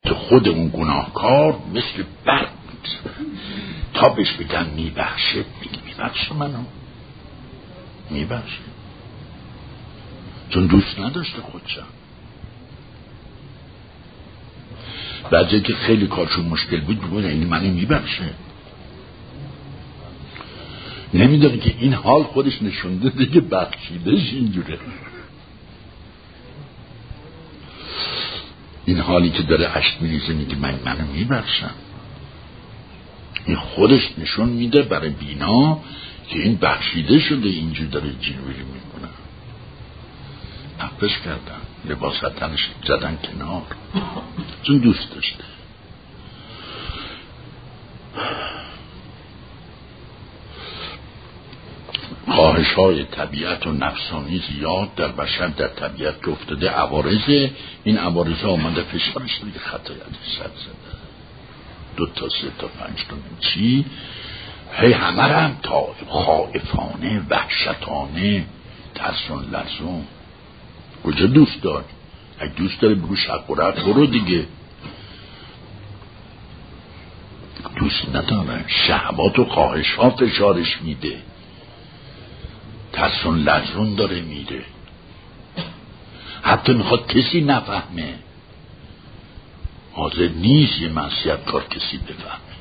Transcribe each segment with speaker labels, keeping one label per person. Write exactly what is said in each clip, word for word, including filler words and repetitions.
Speaker 1: تو خود اون گناهکار مثل برق تا بهش بگن میبخشه، میگه میبخشه منو، میبخشه، چون دوست نداشته خودشم. بعضی که خیلی کارشون مشکل بود بگوید این منو میبخشه، نمیدونه که این حال خودش نشونده دیگه بخشیدش اینجوره. این حالی که داره اشک میریزه میگه من منو میبخشم، این خودش نشون میده برای بینا که این بخشیده شده، اینجور داره جلوگیری میکنه. عفوش کردن، لباس تنش زدن کنار، چون دوست داشته. خواهش های طبیعت و نفسانی زیاد در بشر در طبیعت که افتاده، عوارض این عوارض آمده فشارش دیگه خطای ازش صد زده، دو تا سه تا پنج تا چی هی همه رو هم تا خائفانه وحشتانه ترسون لرزون. کجا دوست دار؟ اگه دوست داره بگو شق و رد برو دیگه. دوست نداره، شهوات و خواهش ها فشارش میده، ترسون لرزون داره میره، حتی میخواد کسی نفهمه، حاضر نیست یه معصیت کار کسی بفهمه.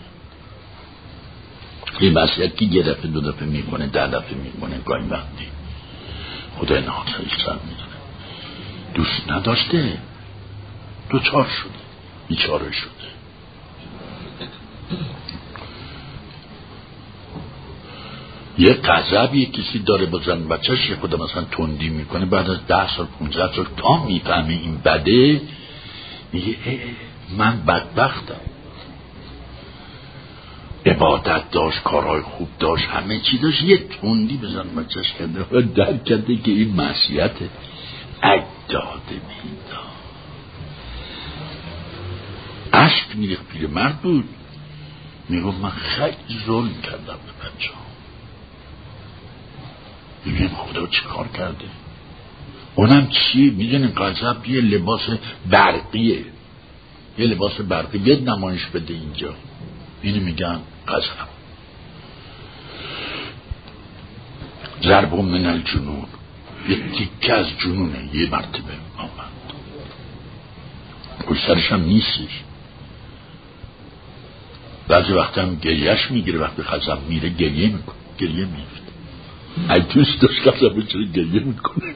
Speaker 1: یه معصیت که یه دفعه دو دفعه میکنه ده دفعه میکنه گاهی وقتی خدا این حاصلش سر میدونه. دوست نداشته، دوچار شده، بیچاره شده. یه غضب یه کسی داره با زن بچهش، یه خدا مثلا تندی میکنه، بعد از ده سال پونزده سال تا میفهمه این بده، میگه من بدبختم. عبادت داشت، کارهای خوب داشت، همه چی داشت، یه تندی به زن بچهش کرده و درک کرده که این معصیته. اجداده میداد عشق میریخت. پیر مرد بود، میگو من خیلی ظلم کردم به بچه ها. ببین خدا چی کار کرده. اونم چی میدونی؟ غضب یه لباس برقیه، یه لباس برقی بیاد نمایش بده اینجا، اینو میگن غضب. ضرب من الجنون، یه تیکه از جنونه یه مرتبه آمد، پشت سرش هم نیستش. بعضی وقت هم گریهش میگیره، وقتی غضب میره گریه میکنه، گریه میفته. ای دوست داشت غضب چرا گریه میکنه.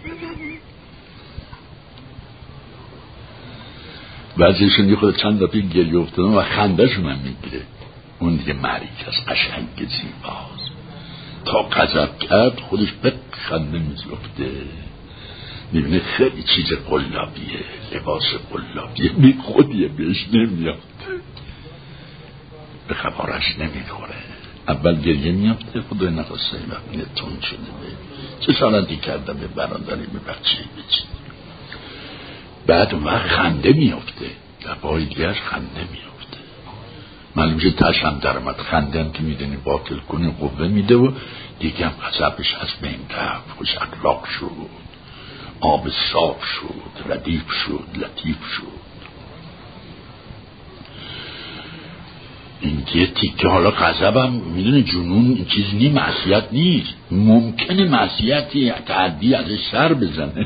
Speaker 1: بعضیشون یه خود چند دفعه گریه افتادن و خندهشون هم میگیره. اون دیگه مریض از قشنگ زیباست، تا غضب کرد خودش به خنده میزفته. میبینه خیلی چیز قلابیه، لباس قلابیه، بی خودیه، بهش نمیاد، به خبرش نمیخوره. اول گریه میافته، خدای نخواسته این وقت میده تون شده به چه سالتی کرده به برادری به بچه بچه. بعد اون وقت خنده میافته، در پای دیگرش خنده میافته. معلوم که تش هم در آمد. خنده هم که میدونی باطل کنی قوه میده و دیگه هم غضبش از بین رفت، خوش اخلاق شد، آب صاف شد، ردیف شد، لطیف شد. این یه تیکه. حالا غضبم میدونه جنون این چیز نی، معصیت نیست. ممکنه معصیتی تعدی ازش سر بزنه،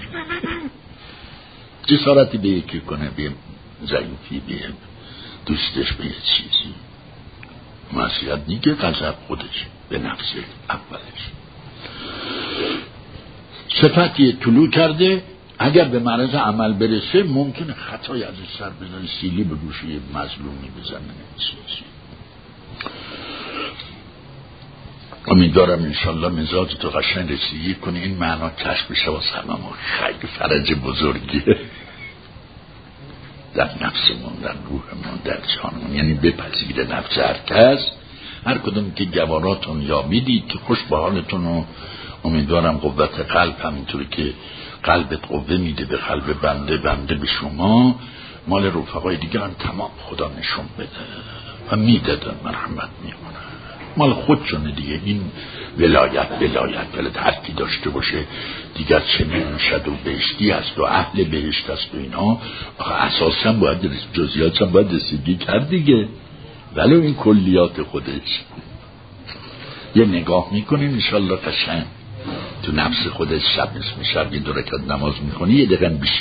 Speaker 1: جسارتی به یکی کنه، به ضعیفی، به دوستش، به یه چیزی. معصیت نی که غضب خودش به نفسه اولش صفتی طلوع کرده. اگر به معرض عمل برسه ممکنه خطای ازش سر بزنه، سیلی به گوشه مظلومی بزنه. چیزی امیدوارم انشالله مزاج تو قشنگ رسیدگی کنی، این معنا کشف بشه و سلام. خیلی فرج بزرگیه در نفسمون، در روحمون، در جانمون. یعنی بپذیره نفس هر کس، هر کدوم که گواراتون یا میدید که خوش به حالتون. و امیدوارم قوت قلب همینطوری که قلبت قوه میده به قلب بنده، بنده به شما، مال رفقای دیگه هم تمام خدا نشون بده و میدادن مرحمت میکنه. مال خودشونه دیگه. این ولایت ولایت ولایت هر کی داشته باشه دیگر چنین شد و بهشتی است و اهل بهشت است و اینا، اساسا باید جزئیات هم باید رسیدگی کرد دیگه. ولی این کلیات خودش یه نگاه میکنین انشالله قشنگ تو نفس خودت شب نصف شب یه دو رکعت نماز میکنی یه دقیقه بشی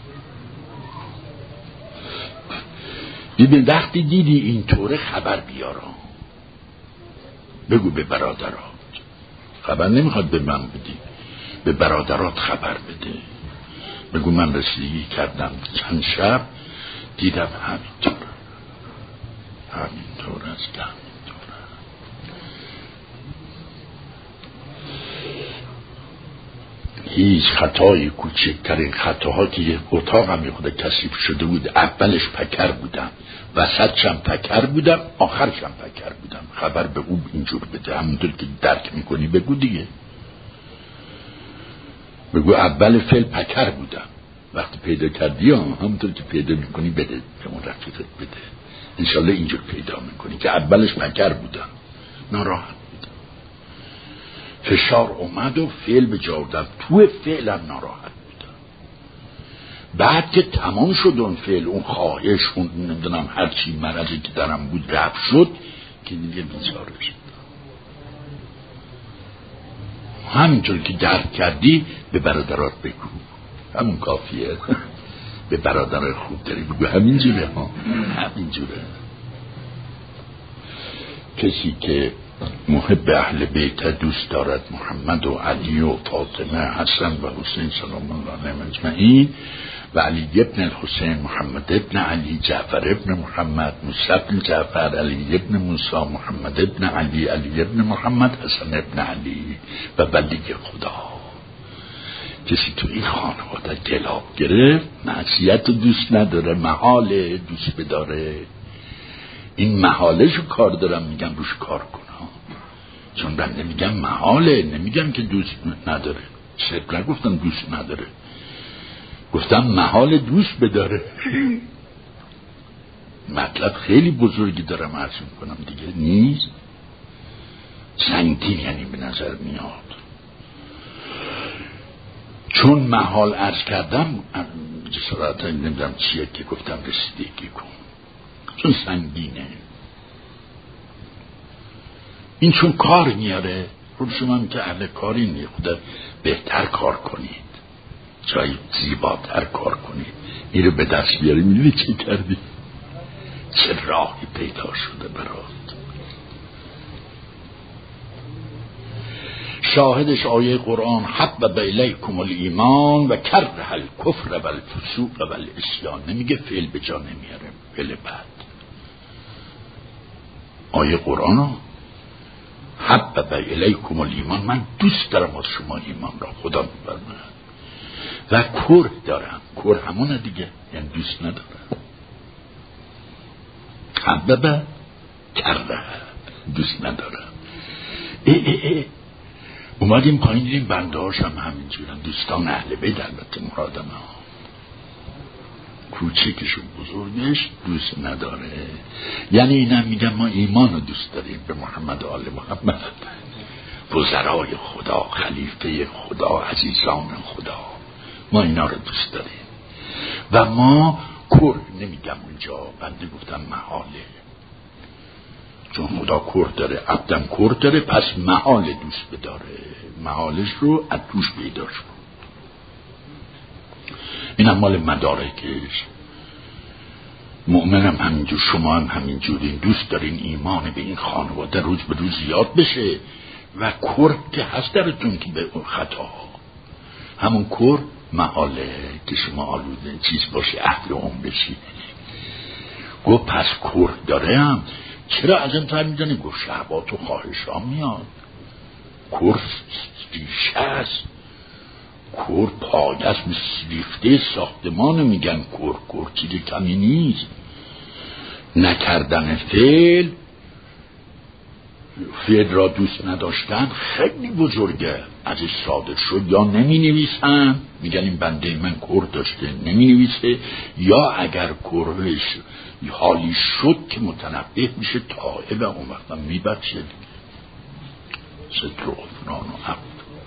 Speaker 1: ببین وقتی دیدی اینطوره خبر بیارم بگو به برادرات. خبر نمیخواد به من بدی، به برادرات خبر بده. بگو من رسیدگی کردم چند شب دیدم همینطور همینطور است همینطور. هیچ خطای کوچکترین خطاها که یه اتاق هم یه خود کثیف شده بود، اولش پکر بودم، وسطشم پکر بودم، آخرشم پکر بودم. خبر به او اینجور بده، همونطور که درک میکنی بگو دیگه. بگو اول فعل پکر بودم، وقتی پیدا کردی همونطور که پیدا میکنی بده به اون رفیقت بده. انشالله اینجور پیدا میکنی که اولش پکر بودم، ناراحت بودم، فشار اومد و فعل به جا آوردم، تو فعلم ناراحت بودم. بعد که تمام شد اون فعل، اون خواهش، اون نمیدونم هر چی مرضی که درم بود رفت شد که دیگه بیچاره شد. همینطور که درک کردی به برادرات بگو، همون کافیه. به برادر خوب داری بگو همینجوره ها، همینجوره. کسی که محب اهل بیت دوست دارد، محمد و علی و فاطمه، حسن و حسین سلام الله علیهم اجمعین، و علی ابن الحسین، محمد ابن علی، جعفر ابن محمد، موسی ابن جعفر، علی ابن موسی، محمد ابن علی، علی ابن محمد، حسن ابن علی و ولی خدا. کسی تو این خانواده گلاب گرفت، معصیت رو دوست نداره، محاله دوست بداره. این محالش رو کار دارم میگم روش کار کنه، چون بنده میگم محاله، نمیگم که دوست نداره. صدق نگفتم دوست نداره، گفتم محال دوست بداره. مطلب خیلی بزرگی دارم عرض میکنم دیگه، نیست سنگین یعنی به نظر میاد. چون محال عرض کردم جسارت نمیدونم چیه که گفتم رسیدگی کن، چون سنگینه. این چون کار میاره، خود شما هم که اهل کاری نیه، خدا بهتر کار کنید، جایی زیباتر کار کنید. این رو به دست بیاری، میدونی چی کردی؟ چه راهی پیدا شده برات. شاهدش آیه قرآن حبب الیکم الایمان و کره الکفر و الفسوق و العصیان. نمیگه فعل به جا نمیاره، فعل بعد. آیه قرآن حبب الیکم الایمان، من دوست دارم از شما ایمان را، خدا میفرماید، و کره دارم. کره همونه دیگه، یعنی دوست ندارم. حبب کره، دوست ندارم. ای ای ای اومدیم پایین دیدیم بنده هاش هم همینجورن، دوستان اهل بیت البته مرادم ها. کوچکش و بزرگش دوست نداره. یعنی اینم میگم ما ایمان رو دوست داریم به محمد و آل محمد، وزرای خدا، خلیفه خدا، عزیزان خدا، ما اینا رو دوست داریم. و ما کر نمیگم اونجا، بنده گفتم محاله، چون خدا کر داره، عبدم کر داره، پس محال دوست بداره، محالش رو از توش پیدا شد. این هم مال مدارکش. مؤمنم همینجور، شما هم همینجورین، دوست دارین ایمان به این خانواده روز به روز زیاد بشه. و کر که هست درتون که به اون خطا، همون کر محاله که شما آلوده چیز باشه، اهل اون بشی. گو پس کر داره هم، چرا از این طور میدونی؟ گو شهبات و خواهش ها میاد. کر ریشه است، کر پایه است، ریفته ساختمان میگن کر. کر چیزی کمی نیست. نکردن فعل، فعل را دوست نداشتن خیلی بزرگه. ازش صادر شد یا نمی نویسن، میگن این بنده من کر داشته، نمی نویسه، یا اگر کرش حالی شد که متنبه میشه تائب، اون وقتا میبخشه. ستر و غفران و عفو.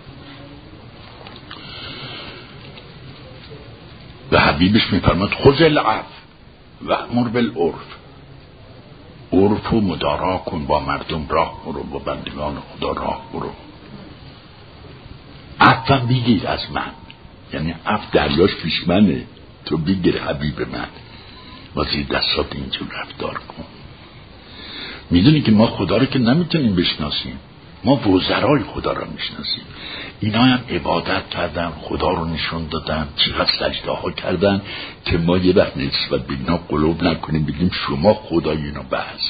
Speaker 1: و حبیبش میفرماد خذ العفو و امر بالعرف، عرف و مدارا کن، با مردم راه برو، با بندگان خدا راه برو. عفو بگیر از من، یعنی عفو دریاش پیش منه، تو بگیر حبیب من، با زیر دستات اینجور رفتار کن. میدونی که ما خدا رو که نمیتونیم بشناسیم، ما وزرای خدا رو میشناسیم. اینا هم عبادت کردن، خدا رو نشون دادن، چقدر سجده ها کردن که ما یه وقت نسبت به اینا قلوب نکنیم بگیم شما خدای اینا بس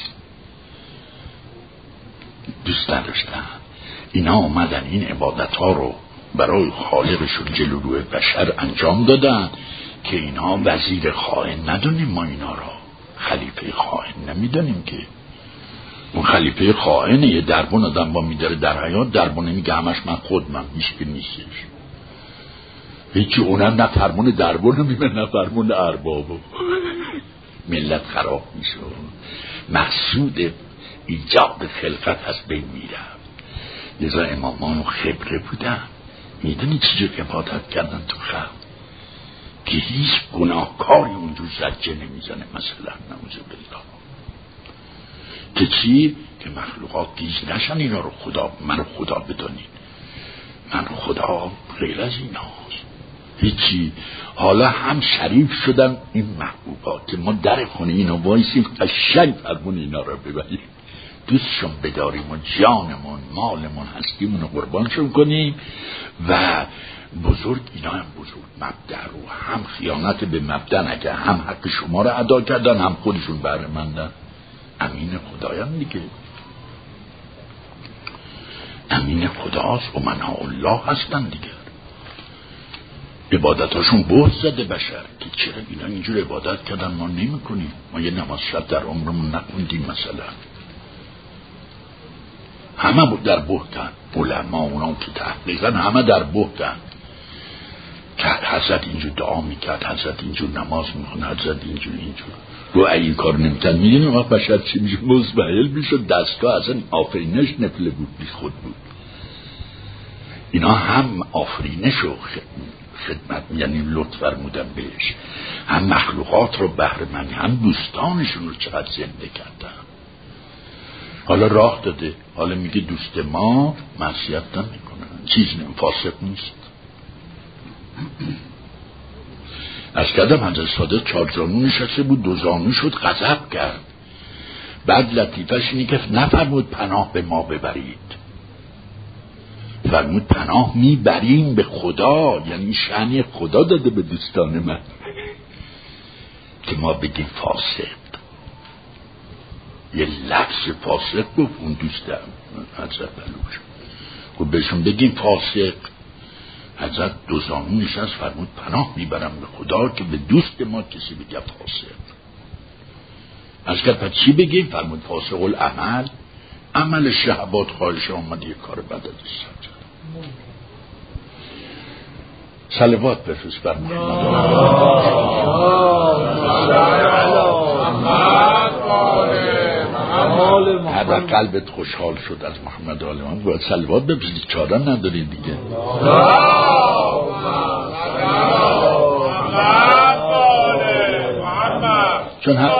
Speaker 1: دوست نداشتن. اینا آمدن این عبادت ها رو برای خالقشون جلو روی بشر انجام دادن که اینا وزیر خائن ندونیم، ما اینا را خلیفه خائن نمیدونیم که اون خلیفه خائنه. یه دربون آدم با میداره در حیات، دربونه میگه همش من خود من هیچ که نیستش، هیچی. اونم نه فرمون دربون رو میبه نه فرمون اربابو. ملت خراب میشه، مقصود ایجاد خلقت از بین میرفت. لذا امامان خبره بودن، میدونی چجور عبادت کردن تو خلق که هیچ گناهکاری اونجور زجه نمیزنه، مثلا نعوذ بالله، که چی؟ که مخلوقات گیج نشن اینا رو خدا، من رو خدا بدانید، من رو خدا غیر از این هاست هیچی. حالا هم شریف شدن این محبوبات که ما در خونه اینا وایسیم قشنگ فرمون اینا رو ببریم، دوستشون بداریم و جانمون مالمون هستیمون رو قربانشون کنیم. و بزرگ اینا هم بزرگ مبدأ رو هم خیانت به مبدأ نکردن، هم حق شما رو ادا کردن، هم خودشون بهره مندن. امین خدایان دیگه، امین خداست و منها الله هستن دیگه. عبادتاشون بهت زده بشر که چرا اینا اینجور عبادت کردن ما نمی کنیم، ما یه نماز شب در عمرمون نکندیم مثلا. همه بود در بهتن، علما اونا که تحقیقا همه در بهتن که حضرت اینجور دعا میکرد، حضرت اینجور نماز میخونه، حضرت اینجور اینجور رو این کار نمیتن. میدونیم وقت بشر چی میشه؟ مزبهل میشه، دستگاه اصلا آفرینش نفله بود، بی خود بود. اینا هم آفرینش و خدمت یعنی لطف فرمودن بهش، هم مخلوقات رو بهره مندی، هم دوستانشون رو چقدر زنده کردن. حالا راه داده، حالا میگه دوست ما معصیت نمیکنه، چیز نمی فاسق نیست. از کردم حضرت صادق چهار زانو نشسته بود، دو زانو شد، غضب کرد. بعد لطیفش اینه که نفرمود پناه به ما ببرید، فرمود پناه میبریم به خدا، یعنی شأن خدا داده به دوستان من که ما بگیم فاسق. یه لفظ فاسق گفت اون دوستم حضرت بلوش، خب بهشون بگیم فاسق. حضرت دو زانو نشست فرمود پناه میبرم به خدا که به دوست ما کسی بگه فاسق. از که پس چی بگیم؟ فرمود فاسق العمل، عمل شهبات خواهش آمد یه کار بد از سجد. صلوات بفرست بر محمد. هر وقت قلبت خوشحال شد از محمد آل محمد باید صلوات بفرستی، چاره نداری دیگه. چون هر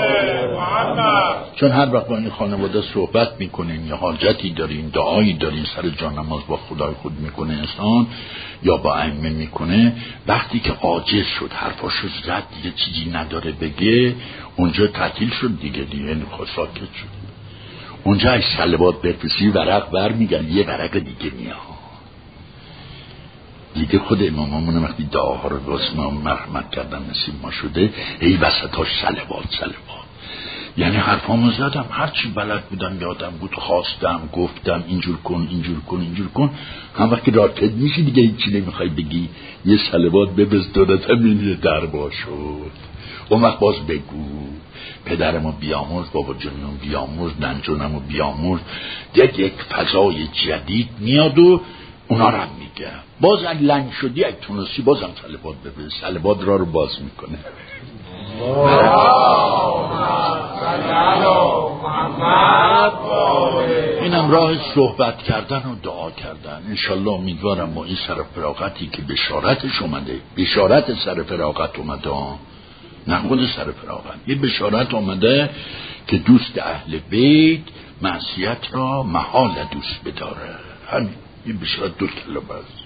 Speaker 1: چون هر وقت با این خانواده صحبت میکنیم یا حاجتی داریم، دعایی داریم، سر جان نماز با خدای خود میکنه انسان یا با ائمه میکنه، وقتی که عاجز شد حرفاشو زد دیگه چیزی نداره بگه، اونجا تعطیل شد دیگه، دیگه ساکت شد. اونجا از صلوات بفرستی ورق بر میگن یه ورق دیگه میاد دیگه. خود اماممون وقتی دعاها رو به اسم مرحمت کردن نصیب ما شده، ای وسطاش صلوات صلوات، یعنی حرفامو زدم، هرچی بلد بودم یادم بود خواستم گفتم اینجور کن اینجور کن اینجور کن. هم وقتی راکت میشی دیگه هیچی نمیخوای بگی، یه صلوات ببز دادتم این دربا شد. اون وقت باز بگو پدرمو بیامرز، بابا جونمو بیامرز، ننجونمو بیامرز، یک یک فضای جدید میاد و اونا رو هم میگه. باز اگه لنگ شدی اگه تونستی بازم صلوات ببز، صلوات را رو باز میکنه. اینم راه صحبت کردن و دعا کردن. انشالله امیدوارم ما این سر فراغتی که بشارتش اومده، بشارت سر فراغت اومده، نه خود سر فراغت، یه بشارت اومده که دوست اهل بیت معصیت را محال دوست بداره. همین این بشارت دو کلمه است.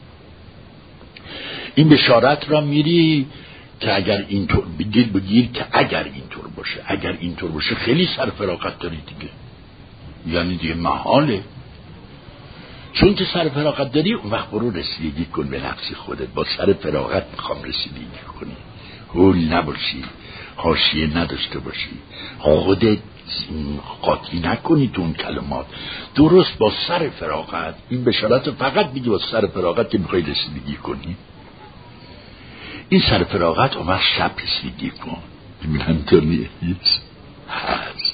Speaker 1: این بشارت را میری که اگر اینطور بگیر بگیر که اگر اینطور باشه، اگر اینطور باشه خیلی سر فراغت داری دیگه، یعنی دیگه محاله. چون که سر فراغت داری اون وقت برو رسیدگی کن به نفس خودت. با سر فراغت میخوام رسیدگی کنی، هول نباشی، حاشیه نداشته باشی، خودت قاطی نکنی تو اون کلمات. درست با سر فراغت این بشارت فقط میگه با سر فراغت که میخوای رسیدگی کنی. این سر فراغت اون وقت شب رسیدگی کن، ببینم تو نیست هست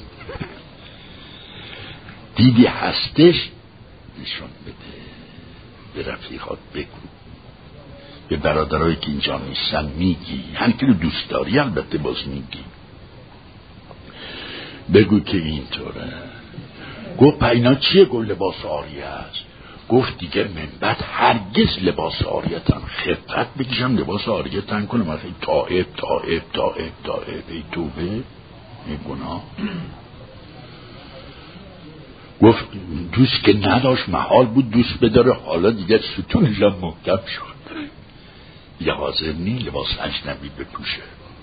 Speaker 1: دیدی هستش نشون بده، به رفیقات بگو، به برادرایی که اینجا نیستن میگی، هر کی رو دوست داری البته باز میگی، بگو که اینطوره. گفت اینا چیه؟ گفت لباس عاریه است. گفت دیگه من بعد هرگز لباس عاریتن خفت بکشم لباس عاریتن کنم مثلا تائب تائب تائب تائب ای توبه ای گناه. گفت دوست که نداشت محال بود دوست بداره، حالا دیگه ستونش هم محکم شد، یه حاضر نی لباس اجنبی بپوشه.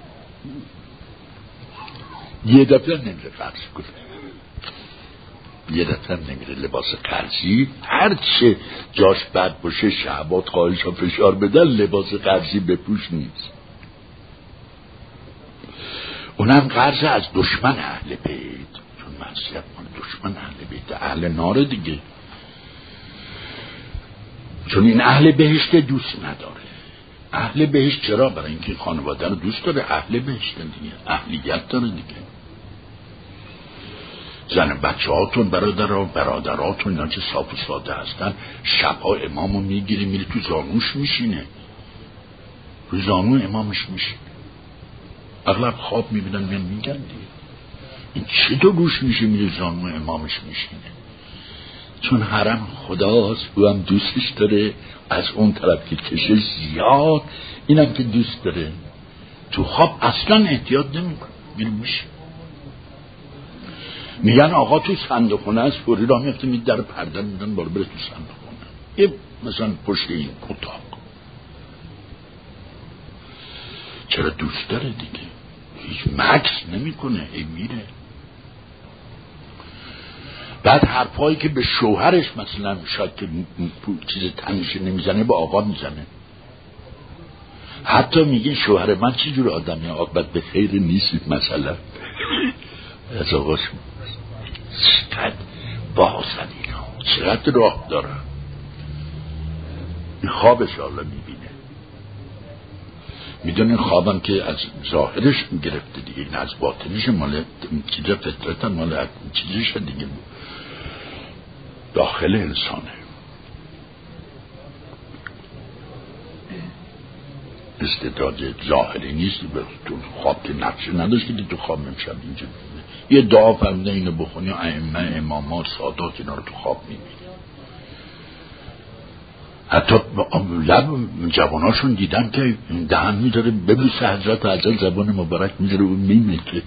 Speaker 1: یه دفعه نمیره فرض کنه، یه دفعه نمیره لباس قرضی، هرچه جاش بد باشه شعبات خواهش ها فشار بدن لباس قرضی بپوش نیست. اونم قرض از دشمن اهل بیت، چون معصیت مال دشمن اهل بیت، اهل نار دیگه، چون این اهل بهشت دوست نداره. اهل بهشت چرا؟ برای اینکه خانواده رو دوست داره، اهل بهشت دیگه، اهلیت داره دیگه. زن بچه هاتون برادر برادراتون اینا که صاف و ساده هستن، شبها امامو میگیری میری تو زانوش میشینه، تو زانو امامش میشینه، اغلب خواب میبینن میان میگن دیگه این چه دو روش میشه میره زانو امامش میشینه. چون حرم خداست، او هم دوستش داره، از اون طرف که کشه زیاد اینم که دوست داره، تو خواب اصلا احتیاط نمیکنه میره میشه. میگن آقا تو صندوقخونه است، فوری راه میفته می در پرده میدن بارو بره تو صندوقخونه، یه مثلا پشت این اتاق. چرا دوست داره دیگه، هیچ مکس نمیکنه، ای میره. بعد حرفایی که به شوهرش مثلا شاید که چیز تنش نمیزنه به آقا میزنه، حتی میگه شوهر من چی جور آدمی، عاقبت به خیر نیستید مثلا از آقاش چقدر بازن اینا، چقدر راه دارن. این خوابش حالا میبینه، میدونین خوابم که از ظاهرش گرفته دیگه، این از باطنش مال چیز فطرت مال چیزش دیگه داخل انسانه. استعداد ظاهری نیست، تو خواب که نقشه نداشتی که تو خواب نمیشم اینجا یه دعا فرموده اینو بخونی، ائمه امامات سادات اینا رو تو خواب میبینی. حتی لب جواناشون دیدم که دهن میذاره ببوسه حضرت حضرت زبان مبارک میذاره اون میمیکه،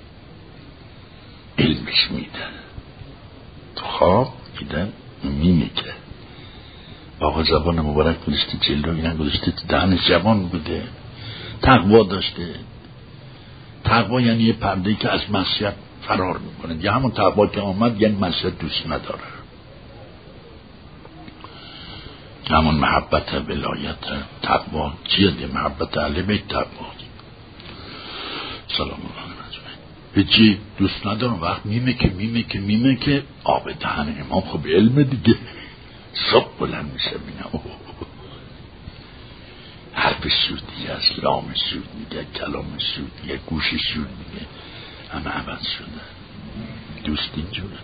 Speaker 1: علمش میده تو خواب میده میمیکه. آقا زبان مبارک گذاشته جلو، اینا گذاشته تو دهنش جوان بوده، تقوا داشته. تقوا یعنی یه پرده‌ای که از معصیت فرار میکنه، یا همون تقوا که آمد یعنی معصیت دوست نداره، همون محبت ولایت تقوا چیه دیگه، محبت اهل بیت تقوا. سلام الله به چی دوست ندارم وقت میمه که میمه که میمه که آب دهن امام خب علم دیگه، صبح بلند میشه بینم حرف سودی از لام سود میگه، کلام سود میگه، گوش سود میگه، همه عوض شده. دوست اینجوره.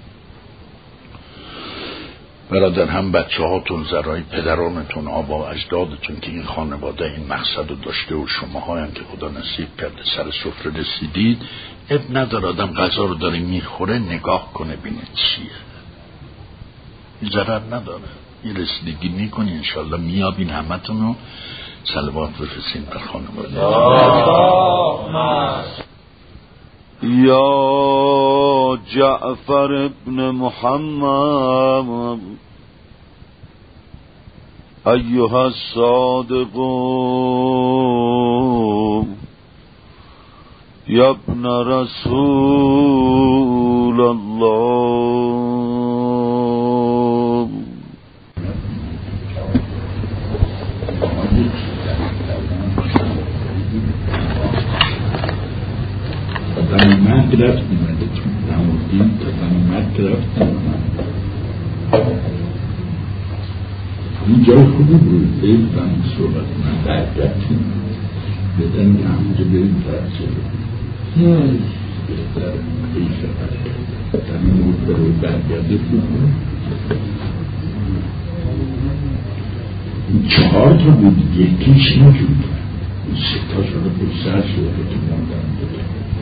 Speaker 1: برادر هم بچه هاتون زرای پدرانتون آبا اجدادتون که این خانواده این مقصد رو داشته و شما هایم که خدا نصیب کرده سر سفره رسیدید، اب نداره آدم غذا رو داره میخوره نگاه کنه بینه چیه. این ضرر نداره. یه رسیدگی میکنی انشالله میابین همتون رو. صلوات بفرستین بر خانواده.
Speaker 2: یا جعفر ابن محمد ایها الصادق یا ابن رسول الله.
Speaker 1: تمامت رفتیم نمودیم تمامت رفتیم این جای خوبی بود. بیدم صحبت من برگردیم بدن که همونجا بریم فرسه بهتر ایشه برگرد همین بود برای برگرده خوب بود. چهار تا بود یکیش نجود سه تا شده بود سر شده که موندن بده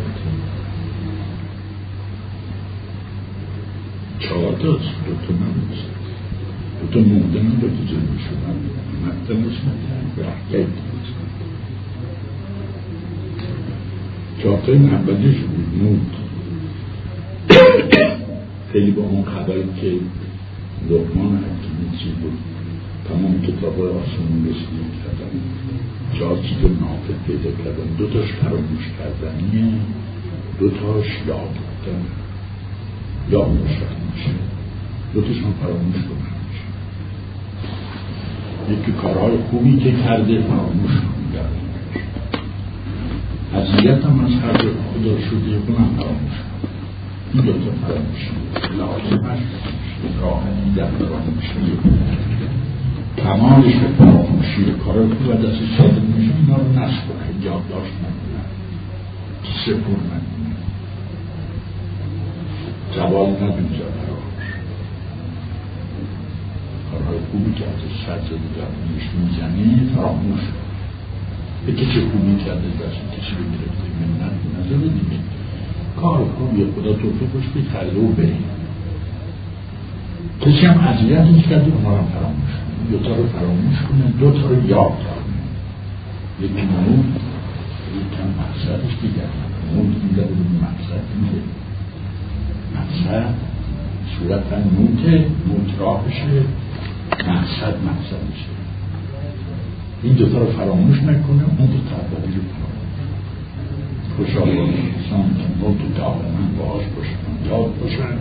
Speaker 1: چهار تا دو تا نموز دو تا موندن رو که جلوی شدن مکتبش ندارن به حقیقت چهار تا این اولیش بود موند. خیلی با اون خبری که لقمان حکیمی چی بود تمام کتاب های آسمون رسیدی کردن چهار چیز نافذ پیدا کردن. دو تاش فراموش کردنیه دو تاش یاد بودن یاد باشد میشه دو تاش هم فراموش کنن میشه. یکی کارهای خوبی که کرده فراموش کنن عذیت هم از هر خدا شده کنم فراموش کنن. این دو تا فراموش لازمش راحتی در فراموشی تمامش به فراموشی کارهای خوب و دست صادق میشه. اینا رو نصب کنن یادداشت نکنن سپر نکنن زوال نبینجا فراموش کارهای خوبی که از سر زده در میش میزنه فراموش به کسی خوبی کرده دست کسی رو گرفته منت نظره دیگه کار خوبی خدا توفیق بشه به خرده و بریم. کسی هم عذیتش کرده اونا رو فراموش کنه دو تا رو فراموش کنه دو تا رو یاد کنه. یکی مون یکم مقصدش دیگر مون میده بود مقصد میده مقصد صورتا نوته نوت راه بشه مقصد مقصد بشه. این دو تا رو فراموش نکنه اون دو تا رو فراموش خوشحال انسان که نوت و دائما باش باشن یاد باشن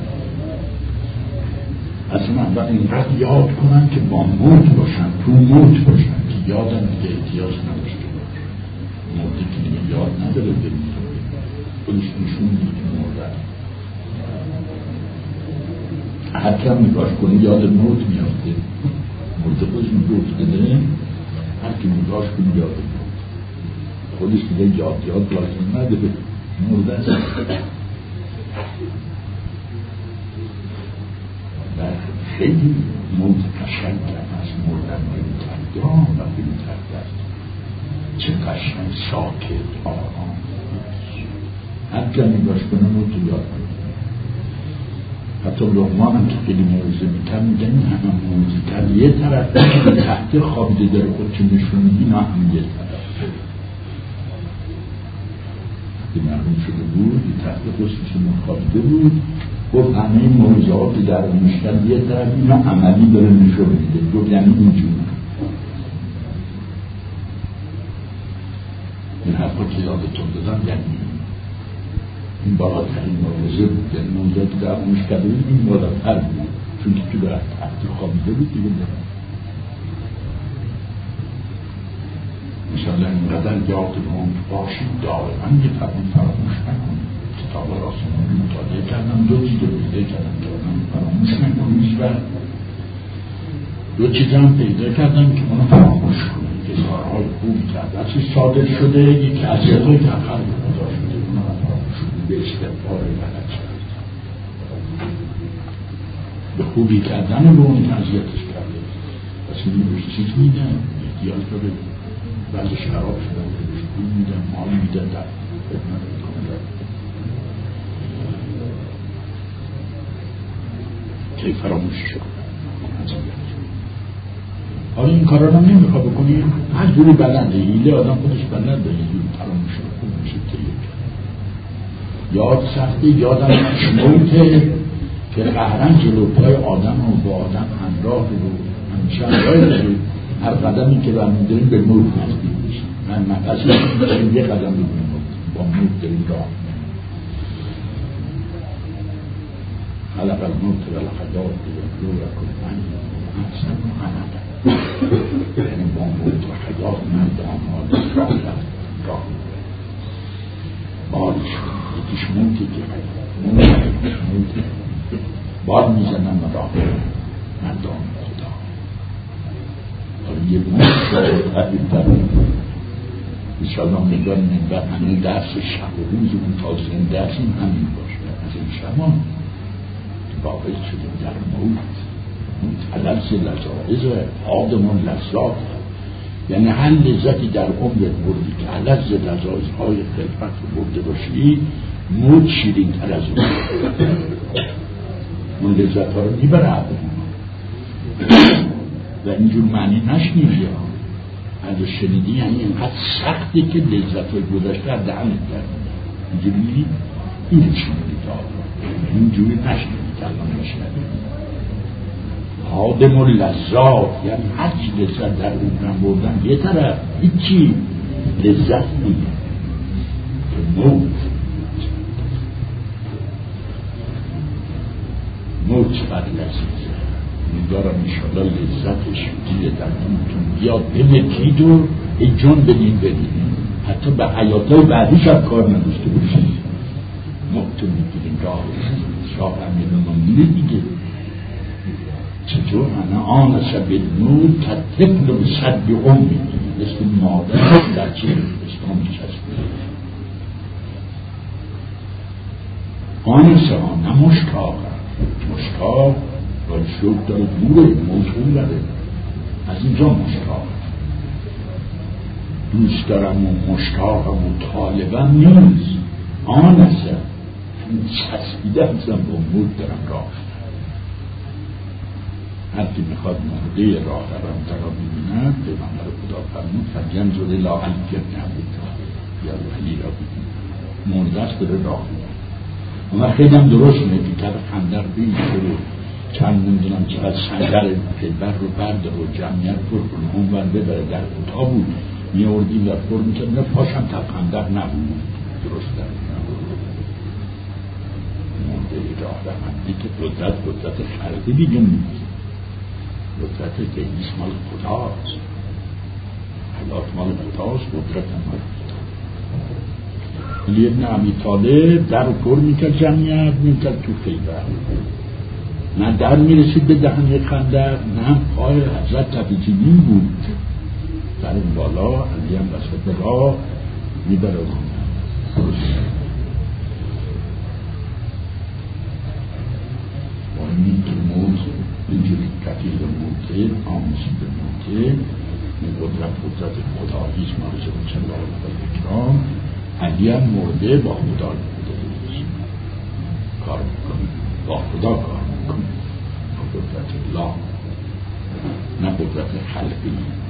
Speaker 1: اصلا و اینقدر یاد کنن که با موت باشن تو موت باشن که یادم دیگه احتیاج نداشته باشه. موتی که دیگه یاد نداره بمیره خودش نشون میده که مردن حتی هم نگاش کنی یاد موت میافته مرده خودش موت بده هر که نگاش کنی یاد موت خودش دیگه یاد یاد لازم نداره مرده است. خیلی موت قشنگ از مردن بهتر دام و بهتر دست چه قشنگ ساکت آرام هر که نگاش کنه موت رو یاد کنه. حتی لقمان هم که خیلی موزه میتر میگن این همه موزه تر یه طرف تحت خوابیده داره خود چه نشونه اینا هم یه طرف که مرمون شده بود تحت خودشون خوابیده بود گفت همه این موضوعات در مشکل یه طرف اینا عملی داره نشون میده گفت یعنی اینجور این حرفا که یادتون دادم یعنی این بالاترین موضوع بود یعنی موضوعات در مشکل بود این بالاتر بود چون که تو در تحت خوابیده بود دیگه دارم انشاءالله اینقدر یادمون باشید دائما یه فرمون فراموش نکنید. کتاب راسمون رو مطالعه کردم دو چیز رو پیدا کردم کردم فراموش نکنید و دو چیز هم پیدا کردم که منو فراموش کنید که کارهای خوبی کرد وقتی صادر شده یکی عذیت‌های که اخر خدا شده اونو هم فراموش کنید به استغفار غلط کرد به خوبی کردن رو اون عذیتش کرده پس این روش چیز میدن احتیاج داره بعضش خراب شدن روش پول میدن مال میدن در خدمت میکنن که فراموش شد حالا این کارا رو نمیخوا بکنیم، هر جوری بلنده، هیله آدم خودش بلنده، یه جوری فراموش رو میشه تیه یاد سخته. یادم موته که قهرن جلو پای آدم و با آدم همراه رو همیشه همراه رو هر قدمی که برمون داریم به موت نزدیک میشیم. من نفسی داریم یه قدم بگیم با موت داریم راه خلق الموت و الحیات و یبلوکم ایکم احسن عملا. یعنی با موت و حیات من به آماده راه راه بار شد یکیش موتی که حیات موتی بار میزنم و راه من دام خدا. حالا یه موت شد تحبیل دارم انشاءالله میگن منبر همین درس شب و روز اون تازه درسیم همین باشه. از این شما واقع شدیم در موت. موت لذت لذائز آدمان لذات، یعنی هر لذتی در عمرت بردی که لذت لذائزهای خلقت رو برده باشی، موت شیرین تر از اون اون لذت ها رو میبره عبد و اینجور معنی نشنیدی ها از شنیدی، یعنی اینقدر سختی که لذت های گذشته در دهنت در اینجوری اینجور شنیدی تا اینجوری نشنیدی که الان نشنیدی آدم و لذات، یعنی هر چی لذت در عمرم بردن یه طرف هیچی لذت میگه موت موت چقدر لذیذه. میدارم انشاءالله لذتش دیگه در دونتون بیاد بمکید و ای جان بدین بدین حتی به حیاتای بعدیش هم کار نداشته باشید. موتو میگیریم راه شاه امیرون میره دیگه چطور انا آن سبیل نور تطفل و صد به امی مثل مادر در چه اسلام میچسبه آن سها نه مشتاق مشتاق و شوق داره دوره موضوع داره از اینجا مشتاق دوست دارم و مشتاقم و طالبم نیست آن سه چسبیده هستم با مود دارم راه هر کی میخواد مرده راه درم ترا ببیند به من رو خدا فرمود فجن زده لا علکر نبود یا ولی را ببین مرده است بره راه ببین و خیلی هم درست میده که طرف خندر بین شروع چند نمیدونم چقدر سنگر پیبر رو برده رو جمعیت پر کنه اون بنده بره در کوتا بود میاردیم در پر میکرد نه پاشم تا خندر نبود درست در مرده راه رمندی که قدرت قدرت خلقی دیگه نیست قدرت دیگیش مال خداست حیات مال خداست قدرت مال خداست. ولی ابن عمی طالب در رو پر میکرد جمعیت میکرد تو خیبر نه در میرسید به دهن خندر نه پای حضرت تفیجینی بود در این بالا علی هم وسط راه میبره با این که موت اینجوری کتیل موته آموزی به موته این قدرت قدرت خداییست مارزه و چلا و اکرام علی هم مرده با خدا مرده کار میکنه با خدا کار میکنه با قدرت الله نه قدرت خلقی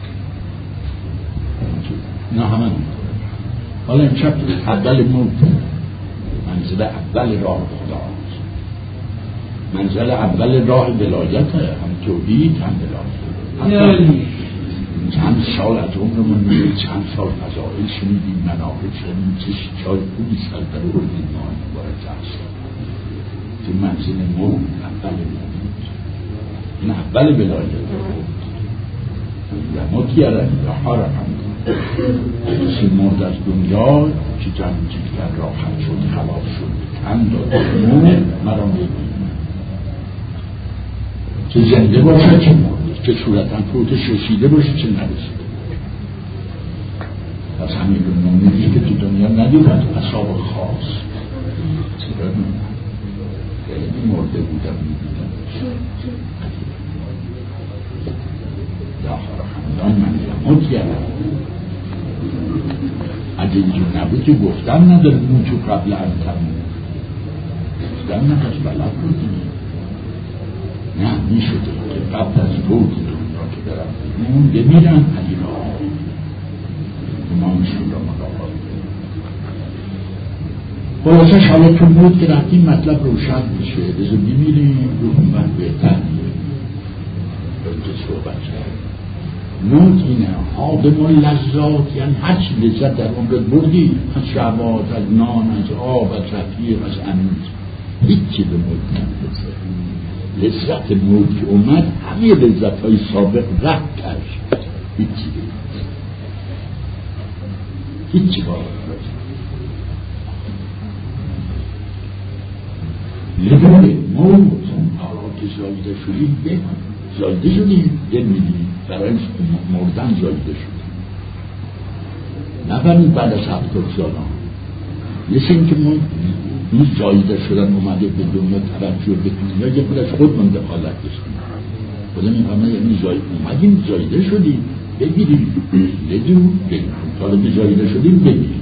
Speaker 1: نه همه میکنه. حالا این چپ اول موت منزل اول راه خداست منزل اول راه ولایت هم توحید هم ولایت چند سال از عمرمون میگه چند سال فضائل شنیدیم مناقب شنیدیم چه چای خوبی سر در بردیم ما باره تحصیل تو منزل موت اول موت این اول ولایت و موت یارم رها را هم کسی مرد از دنیا که جمع جگر راحت شد خلاص شد تن داد موت مرا میگیم که زنده باشه چه مرده که صورتا فوتش رسیده باشه چه نرسیده از همین نمونیزی که تو دنیا ندیدن اصاب خاص خیلی مرده بودم میبیدم داخل خاندان من یموت یرم اگه اینجور نبود که گفتم نداره موتو قبل انتم گفتم نداشت بلد بودیم نه می شده که قبل از بود دنیا که برم بیرون بمیرم علی را امامشون را ملاقات خلاصش حالا تو بود که رفتیم مطلب روشن میشه بذار بمیریم روح من بهتر میره بلکه صحبت کرد موت اینه حادم و لذات، یعنی هر چی لذت در عمرت بردی از شهوات، از نان، از آب، از رفیق، از امید، هیچی به موت نمیرسه. لذت موت که اومد همه لذت های سابق رد کرد، هیچی نمیرسه، هیچی باید لذت موت حالا که زایده شدیم بمون، زایده شدیم بمیدیم، برای مردن زایده شدیم، نفرمید بعد از هفتاد سال مثل این که ما این زایده شدن اومده به دنیا توجه به دنیا یه بودش خود من دخالت بشکنیم خدا میفهمه یعنی زایده اومدیم زایده شدیم بگیریم لدو بگیریم حالا به زایده شدیم بگیریم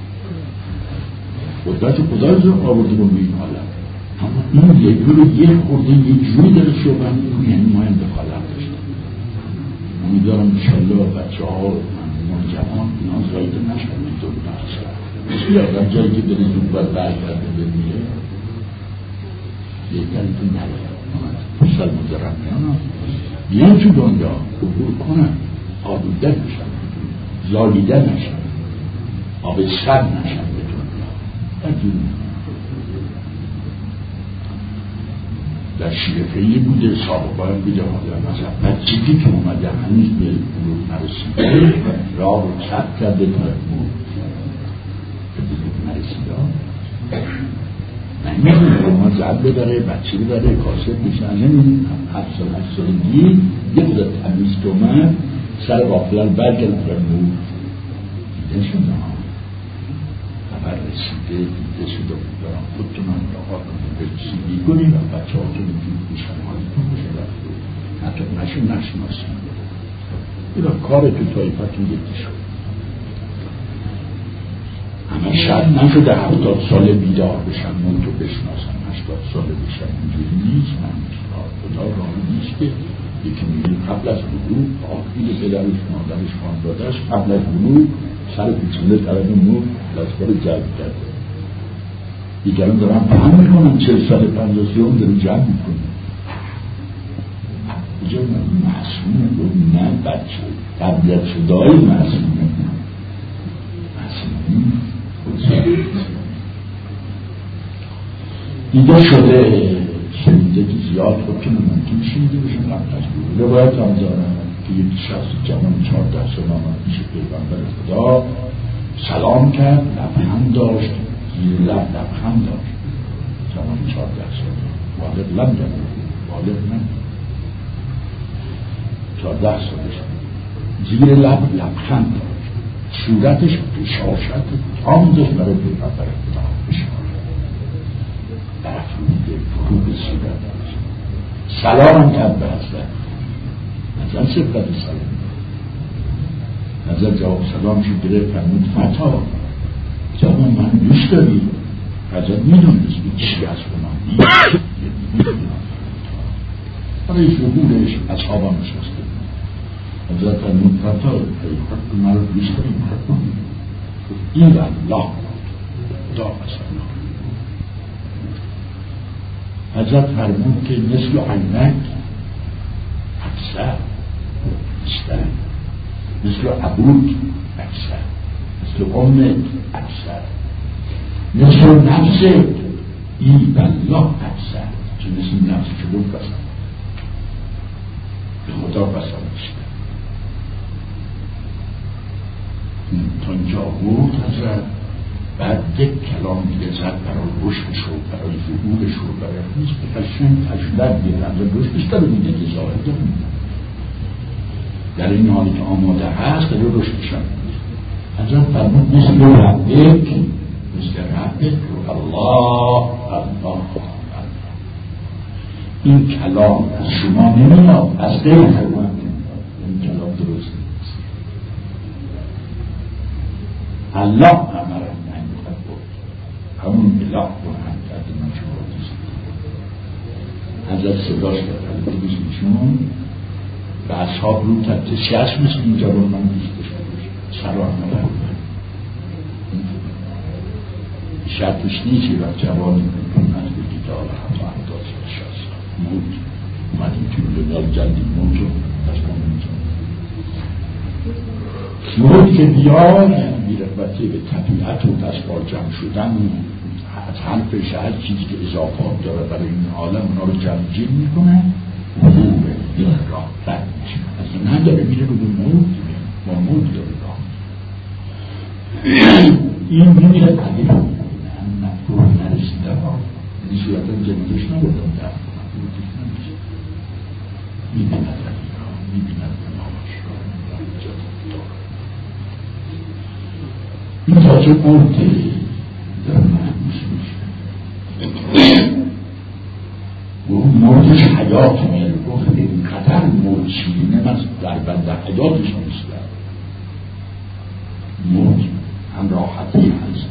Speaker 1: قدرت خدا رو آوردیم به این حالت، اما این یه رو یه خورده یه جوری داره شبن یعنی ما هم دخالت داشتیم. امیدوارم انشالله بچه ها من جوان اینا زایده نشدن این دور نشد مثل آدم جایی که داره زود باید برگرده بمیره بهتری تو نره مسلمان دارم میانا بیان تو دنیا عبور کنن آلوده نشن زالیده نشن آب سر نشن به دنیا بدون در شیرفهی بوده سابقا بوده حالا مثلا بچگی که اومده هنوز به بلوغ نرسیده راه رو چپ کرده تا بود به بلوغ نرسیده نمیدونه ما زد ببره بچه ببره کاسب میشه نمیدونه هفت سال هفت سالگی یه بوده تمیز که اومد سر غافلن برگرد تا بود دیده شده خبر رسیده دیده شده دارم خودتون هم راحت کنید برسیدی کنید و بچه ها که میتونید بشن حالیتون بشه رفته حتی نشون نشناسیم اینا کار تو طایفتون یکی شد همه شرط نشده هفتاد ساله بیدار بشن منتو بشناسن هشتاد ساله بشن اینجوری نیست من خدا راهی نیست که یکی میگه قبل از بلوغ آخیل پدرش مادرش خاندادش قبل از بلوغ سر پیچونده طرف نور لازبار جلب کرده دیگران دارن فهم میکنن چه سال پنجاسیون داره جمع میکنه اینجا معصومه رو نه بچه تربیت شده‌های معصومه معصومه دیگه شده شنیده که زیاد خود که ممکن شنیده بشن قبل از بود روایت هم دارن که یک شخص جوان چهارده سال آمد میشه پیغمبر خدا سلام کرد لبخند داشت زیر لب لبخند داشت جوان چهارده سال والد لم دارد والد نه چهارده سالش زیر لب لبخند داشت صورتش بشاشت تام داشت برای پیغمبر خدا بشاشت برفروده فرو به صورت داشت سلام کرد به حضرت نظر سبت سلام نظر جواب سلام شد گره فرمود فتا جواب من دوست داری حضرت میدونست به چی از کنم برای ظهورش اصحابا نشسته حضرت فرمود فتا حق من رو دوست داری این الله دا اصلا حضرت فرمود که مثل عینک اکثر بیشتر مثل عبود اکثر مثل امت اکثر مثل نفسه ای بالله اکثر چه مثل نفس که بود بسن به خدا بسن بیشتر تا اینجا بود حضرت بعد یک کلام دیگه زد برای رشدش رو برای ظهورش رو برای نیست به قشنگ تجلت بیرد حضرت رشدش داره میده که ظاهر داره در این حالی که آماده هست داره رشدش هم میده حضرت فرمود مثل ربک مثل ربک الله الله این کلام از شما نمیاد از غیر شما این کلام درست نیست الله امره همون اله رو هم کرده من شما رو دیست حضرت صداش کرده بگیشون و اصحاب رو تحت سیاست مثل اینجا رو من دوست داشته سرار نبرد شرطش نیست و جوانی کنند به دیدار هم و انداز شخص موت من این توی دنیا جلدی موت رو از ما میتونم موت که بیاد یعنی بیرغبتی به طبیعت و دستبال جمع شدن از حرفش هر چیزی که اضافات داره برای این عالم اونا رو جمع جیر میکنه موه این راه رد میشه از این نداره میره رو به موت با موت داره راه این میمیره قدیر هم مفهوم نرسیده ها این صورت هم جمعیش نبودم در موتش نمیشه میبیند رقیق ها میبیند نماش را نجات داره این تاجه موته در محبوس میشه و اون موتش حیات میره گفت این قدر موت شیرینه من در بنده حیاتش نیست موت هم راحتی هست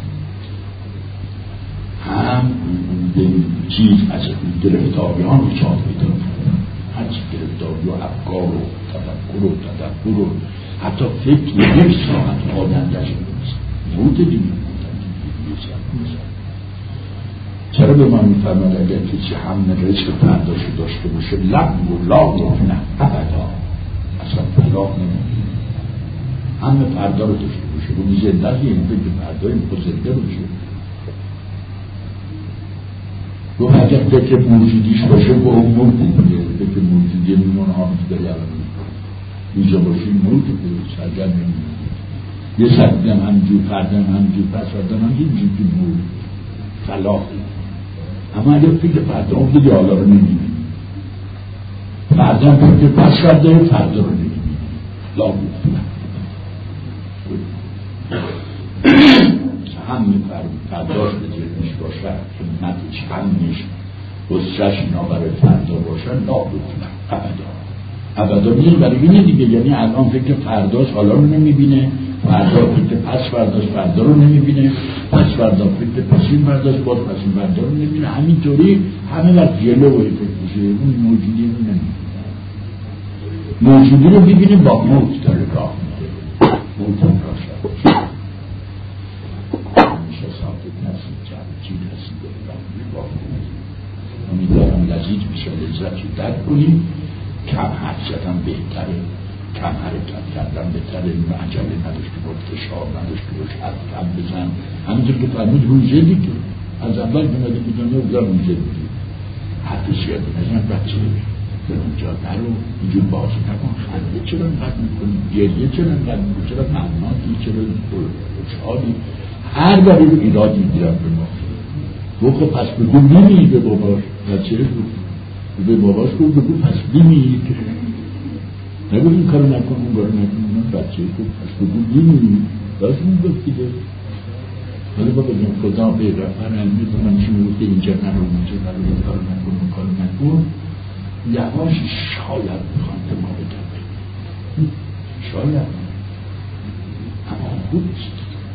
Speaker 1: هم به چیز از گرفتاریان رو چاد پیدا کنه هرچی گرفتاری و افکار و تفکر و تدبر و حتی فکر یک ساعت آدندش میرسه موت دیگه موت چرا به من میفرماد اگر کسی هم رزق پرداشت داشته باشه لب و لا یفنه ابدا اصلا طلاق نمیده همه پردا رو داشته باشه رو زنده است یعنی بگه پردای میخواد زنده باشه رو اگر فکر موجودیش باشه با اون موت دیگه فکر موجودی میمونه آمد داری الان اینجا باشی موت دیگه سرگرم نمیمونه یه سرگرم هم همجور پردم همجور پس پردم همجور جوری موت طلاقی اما اگر فکر پردا هم دیگه حالا رو نمیمونه پردم فکر پس کرده پردا رو نمیمونه لا بود هم پرداشت به جرمش باشه خدمتش همش وسعش اینا برای فردا باشه لا بکنه ابدا ابدا میره برای اینه دیگه یعنی الان فکر فرداست حالا رو نمیبینه فردا فکر پس فرداست فردا رو نمیبینه پس فردا فکر پسین فرداست باز پسین فردا رو نمیبینه همینطوری همه وقت جلو باید فکر بشه اون موجودی رو نمیبینه موجودی رو ببینه با موت داره راه میده موت هم راه شد امیدوارم لذیذ بشه لذت رو درک کنیم کم حرف زدن بهتره کم حرکت کردن بهتره عجله نداشته باش فشار نداشته باش حرف کم بزن همینطور که فرمود روزه دیگه از اول بنده میدونه اوزا روزه دیگه حرف سیاد بنزن بچه به اونجا نرو اینجور بازی نکن خنده چرا نقد میکنی گریه چرا نقد میکنی چرا معناتی چرا خوشحالی هر باری رو ایراد میگیرم به ما بخو پس بگو میمی به باباش بچه بود به باباش بود بگو پس میمی نگو این کارو نکن اون کارو نکن من بچه بود پس بگو میمی داشت اون گفت دیگه ولی با بگم خدا بیرفر علمی کنم چی میگفت اینجا نرو اونجا نرو این کارو نکن اون کارو نکن یواش شاید بخوان به ما بگم شاید اما خوب است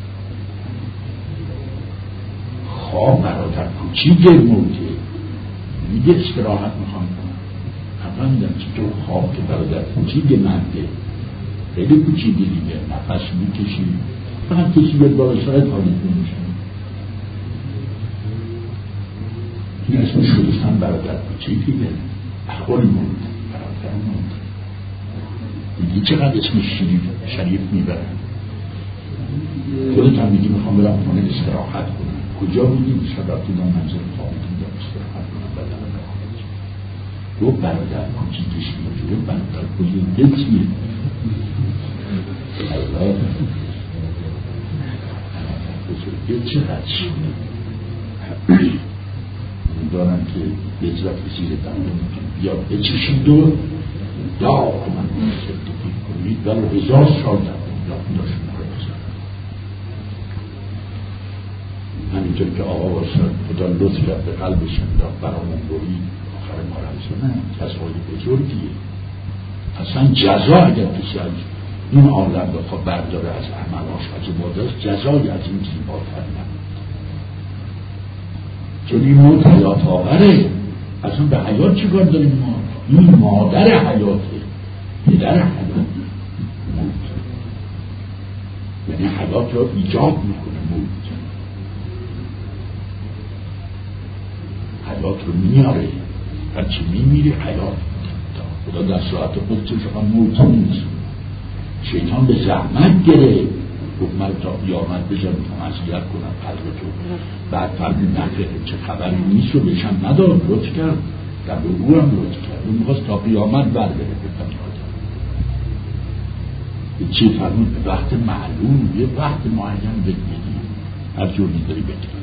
Speaker 1: خواه برادر کوچیک موته میگه استراحت میخوام کنم افهمیدم چی تو خواه که برادر کوچیک مرده خیلی کوچیکی دیگه نفس میکشی فقط کسی بیاد بالا سرت حالیت نمیشن این اسم شدستان برادر کوچیکیه اخوال موت برادر موت میگی چقدر اسم شریف شریف میبرن خودت هم میگی میخوام برم خونه استراحت کنم کجا بودیم شبت دیدم منزل خواهدیم دار استراحت کنم بدن راحت رو برادر کوچیکش میجوره برادر بزرگه چیه الله بزرگه چقدر چیه دارم که بجرد زیر دنده یا بچشید و یا من سرتفید کنید ولی هزار سال دارم یا داشت مخواستم همینطور که آقا واسه خدا لطف کرد به قلبشون داد برامون بایی آخر ما رمزونه جزای بزرگیه اصلا جزا اگر کسی از این عالم بخواه برداره از عملاش از عبادت جزای از این زیباتر نبود چون این موت حیات آوره اصلا به حیات چی کار داریم ما این مادر حیاته پدر حیات موت، یعنی حیات را ایجاد میکنه موت، حیات رو میاره، هرچی میمیره حیات. خدا در ساعت خودش شما موت نیست. شیطان به زحمت گره گفت من تا قیامت بذارم تا اذیت کنم قلبتو، بعد فرمی نکره چه خبری نیست رو بشم ندار، لطف کرد در به او هم لطف کرد، اون میخواست تا قیامت بر بره بکنم آدم چی فرمون به وقت معلوم یه وقت معین بگیری هر جوری داری بگیری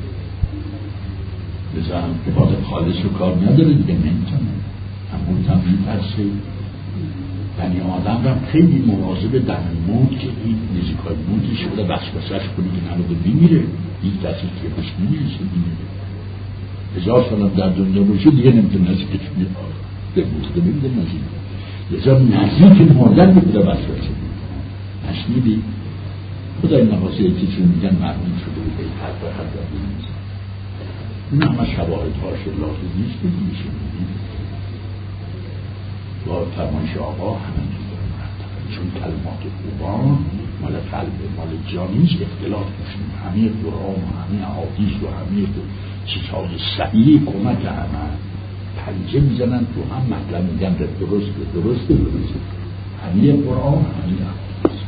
Speaker 1: بزنم عبادت خالص رو کار نداره دیگه نمیتونه همون هم میترسه. یعنی آدم هم خیلی مواظب در موت که این نزیکای موتی شده بخش بسش کنی که نموده بیمیره، این دستی که بش نمیرسه بیمیره. هزار سالم در دنیا باشه دیگه نمیتونه نزیکش میاد به موته نمیده نزیک یه نزیک مردن بوده بخش بسه نشنیدی خدا این نفاسی ایتیشون میگن مرمون شده و بید حد و حد و بید این همه شواهد هاش لازم نیست که میشه میدید با فرمایش آقا همه چون کلمات قرآن مال قلب مال جانیش اختلاف میشون، همه قرآن و همه حدیث و همه چیزهای صحیح کمک همه پنجه میزنن تو هم مطلب میگن درست درست درست همه قرآن همه حدیث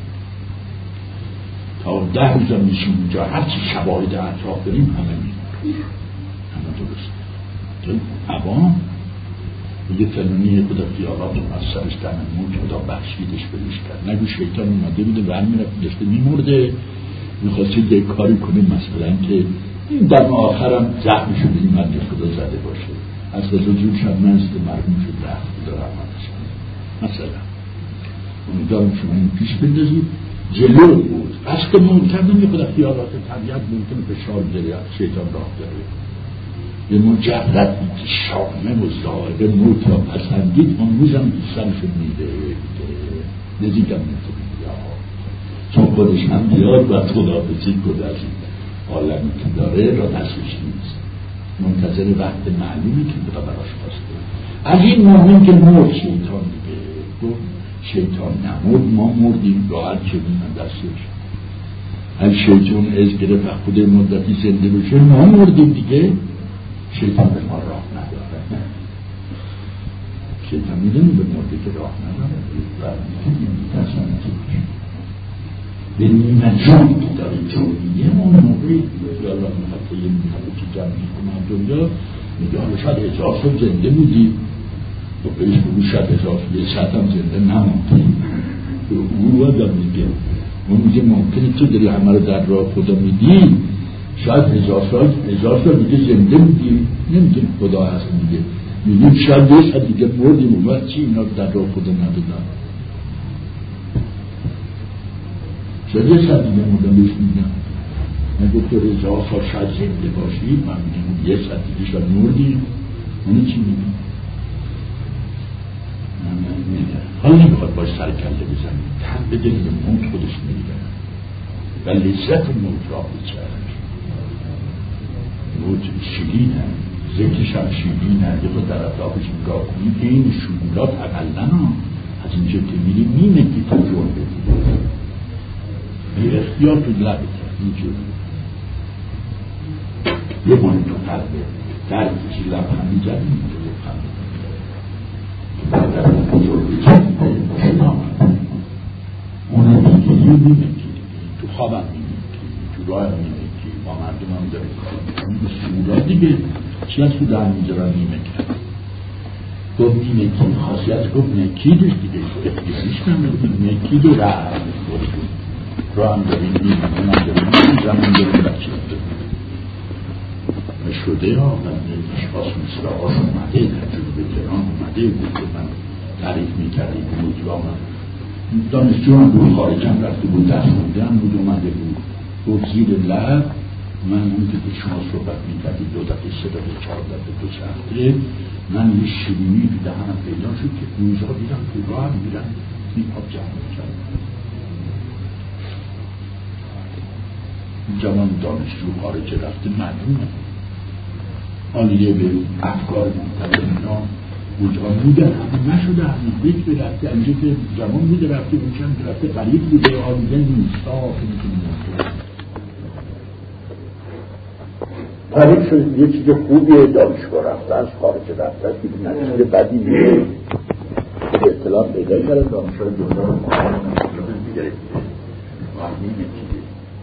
Speaker 1: تا ده روز میشون اونجا هرچی شواهد اطراف داریم همه میگن همه درست چون عوام یه فلانی خدا خیالات از سرش تنمون که خدا بخشیدش بلوش کرد نگو شیطان اومده بوده و هم میرفت داشته میمرده میخواستی ده کاری کنیم مثلا که این در آخرم زخم شده این مرد خدا زده باشه از خدا جور شد منست مرمون شد رفت خدا رحمتش مثلا امیدوارم شما این پیش بندازید جلو بود از که ممکنه یه خدا خیالات طبیعت ممکنه فشار بذاره شیطان راه داره به مجرد شامه و ظاهره موت را پسندید اون روزم دوستانشون میده نزیدم نتونید چون خودش هم بیاد و خدا بزید کنه از این عالمی که داره را دستش نیست منتظر وقت معلومی که خدا براش خواسته از این مهم که مرد شیطان دیگه گفت شیطان نمرد ما مردیم راحت شدیم دستش از شیطان از گرفت خود مدتی زنده بشه ما مردیم دیگه شیطان به ما راه نداره شیطان میدونی به مرده که راه نداره و میترسن به نیمه جان که داره جانیه اون موقعی یا الله میخواد یه میخواد که جمعی کنم دنیا میگه حالا شاید هزار سال زنده بودی و بهش بگو شاید هزار سال یه ساعت هم زنده نموندی او آدم میگه اون میگه ممکنه تو داری همه رو در راه خدا میدی شاید هزار سال هزار سال دیگه زنده بودیم نمیدونیم خدا هست میگه میگیم شاید یه ساعت دیگه مردیم اون وقت چی اینا در راه خدا ندادن شاید یه ساعت دیگه مردم بهش میگم نگه تو هزار سال شاید زنده باشی من میگم یه ساعت دیگه شاید مردیم اونی چی میگم حالا نمیخواد باش سر کله بزنیم تن بدهیم به موت خودش میگن و لذت موت را بچرد موت شیرین هم ذکرش هم شیرین هم یه خود در اطلافش نگاه کنید این شکولات اقلن هم از اینجا که میری میمه که تو جور بدید بی اختیار تو لبه اینجور یه مانی تو قلبه در کشی لب همی جدید تو قلبه در تو جور بدید اونه دیگه یه میمه که تو خوابم میمه تو راه میمه با مردم هم داره کار میکنه سعودا دیگه چی از تو در میذارن نیمه کرد گفت نیمه کی خاصیت گفت نکیدش دیگه افتیسیش نمیدونی نکید و راه راه هم داریم نیمه اون هم داریم نیمه زمان داریم بچه شده ها من اشخاص مثل آش اومده تجربه تهران اومده بود که من تعریف میکردیم بود و من دانشجو هم بود خارج هم رفته بود دست مونده هم بود اومده بود گفت زیر لب من اون که به شما صحبت میکردی دو دفعه سه دفعه چهار دفعه دو ساعته من یه شیرینی تو دهنم پیدا شد که روزها دیدم تو راه هم میرم این آب جمع میکردم جوان دانشجو خارج رفته معلومه آلیه به افکار منتظر اینا کجا بودن همه نشده همین بیت به رفته اینجا که زمان بوده رفته اونچه هم که رفته قریب بوده آمیده نیست آخه میتونیم تاریخ شد یه چیز خوبیه دانشگاه رفته از خارج رفته است که نتیجه بدی نیست به اطلاع پیدا کرده دانشگاه دنیا رو مطمئن میگرفته وحنی نتیجه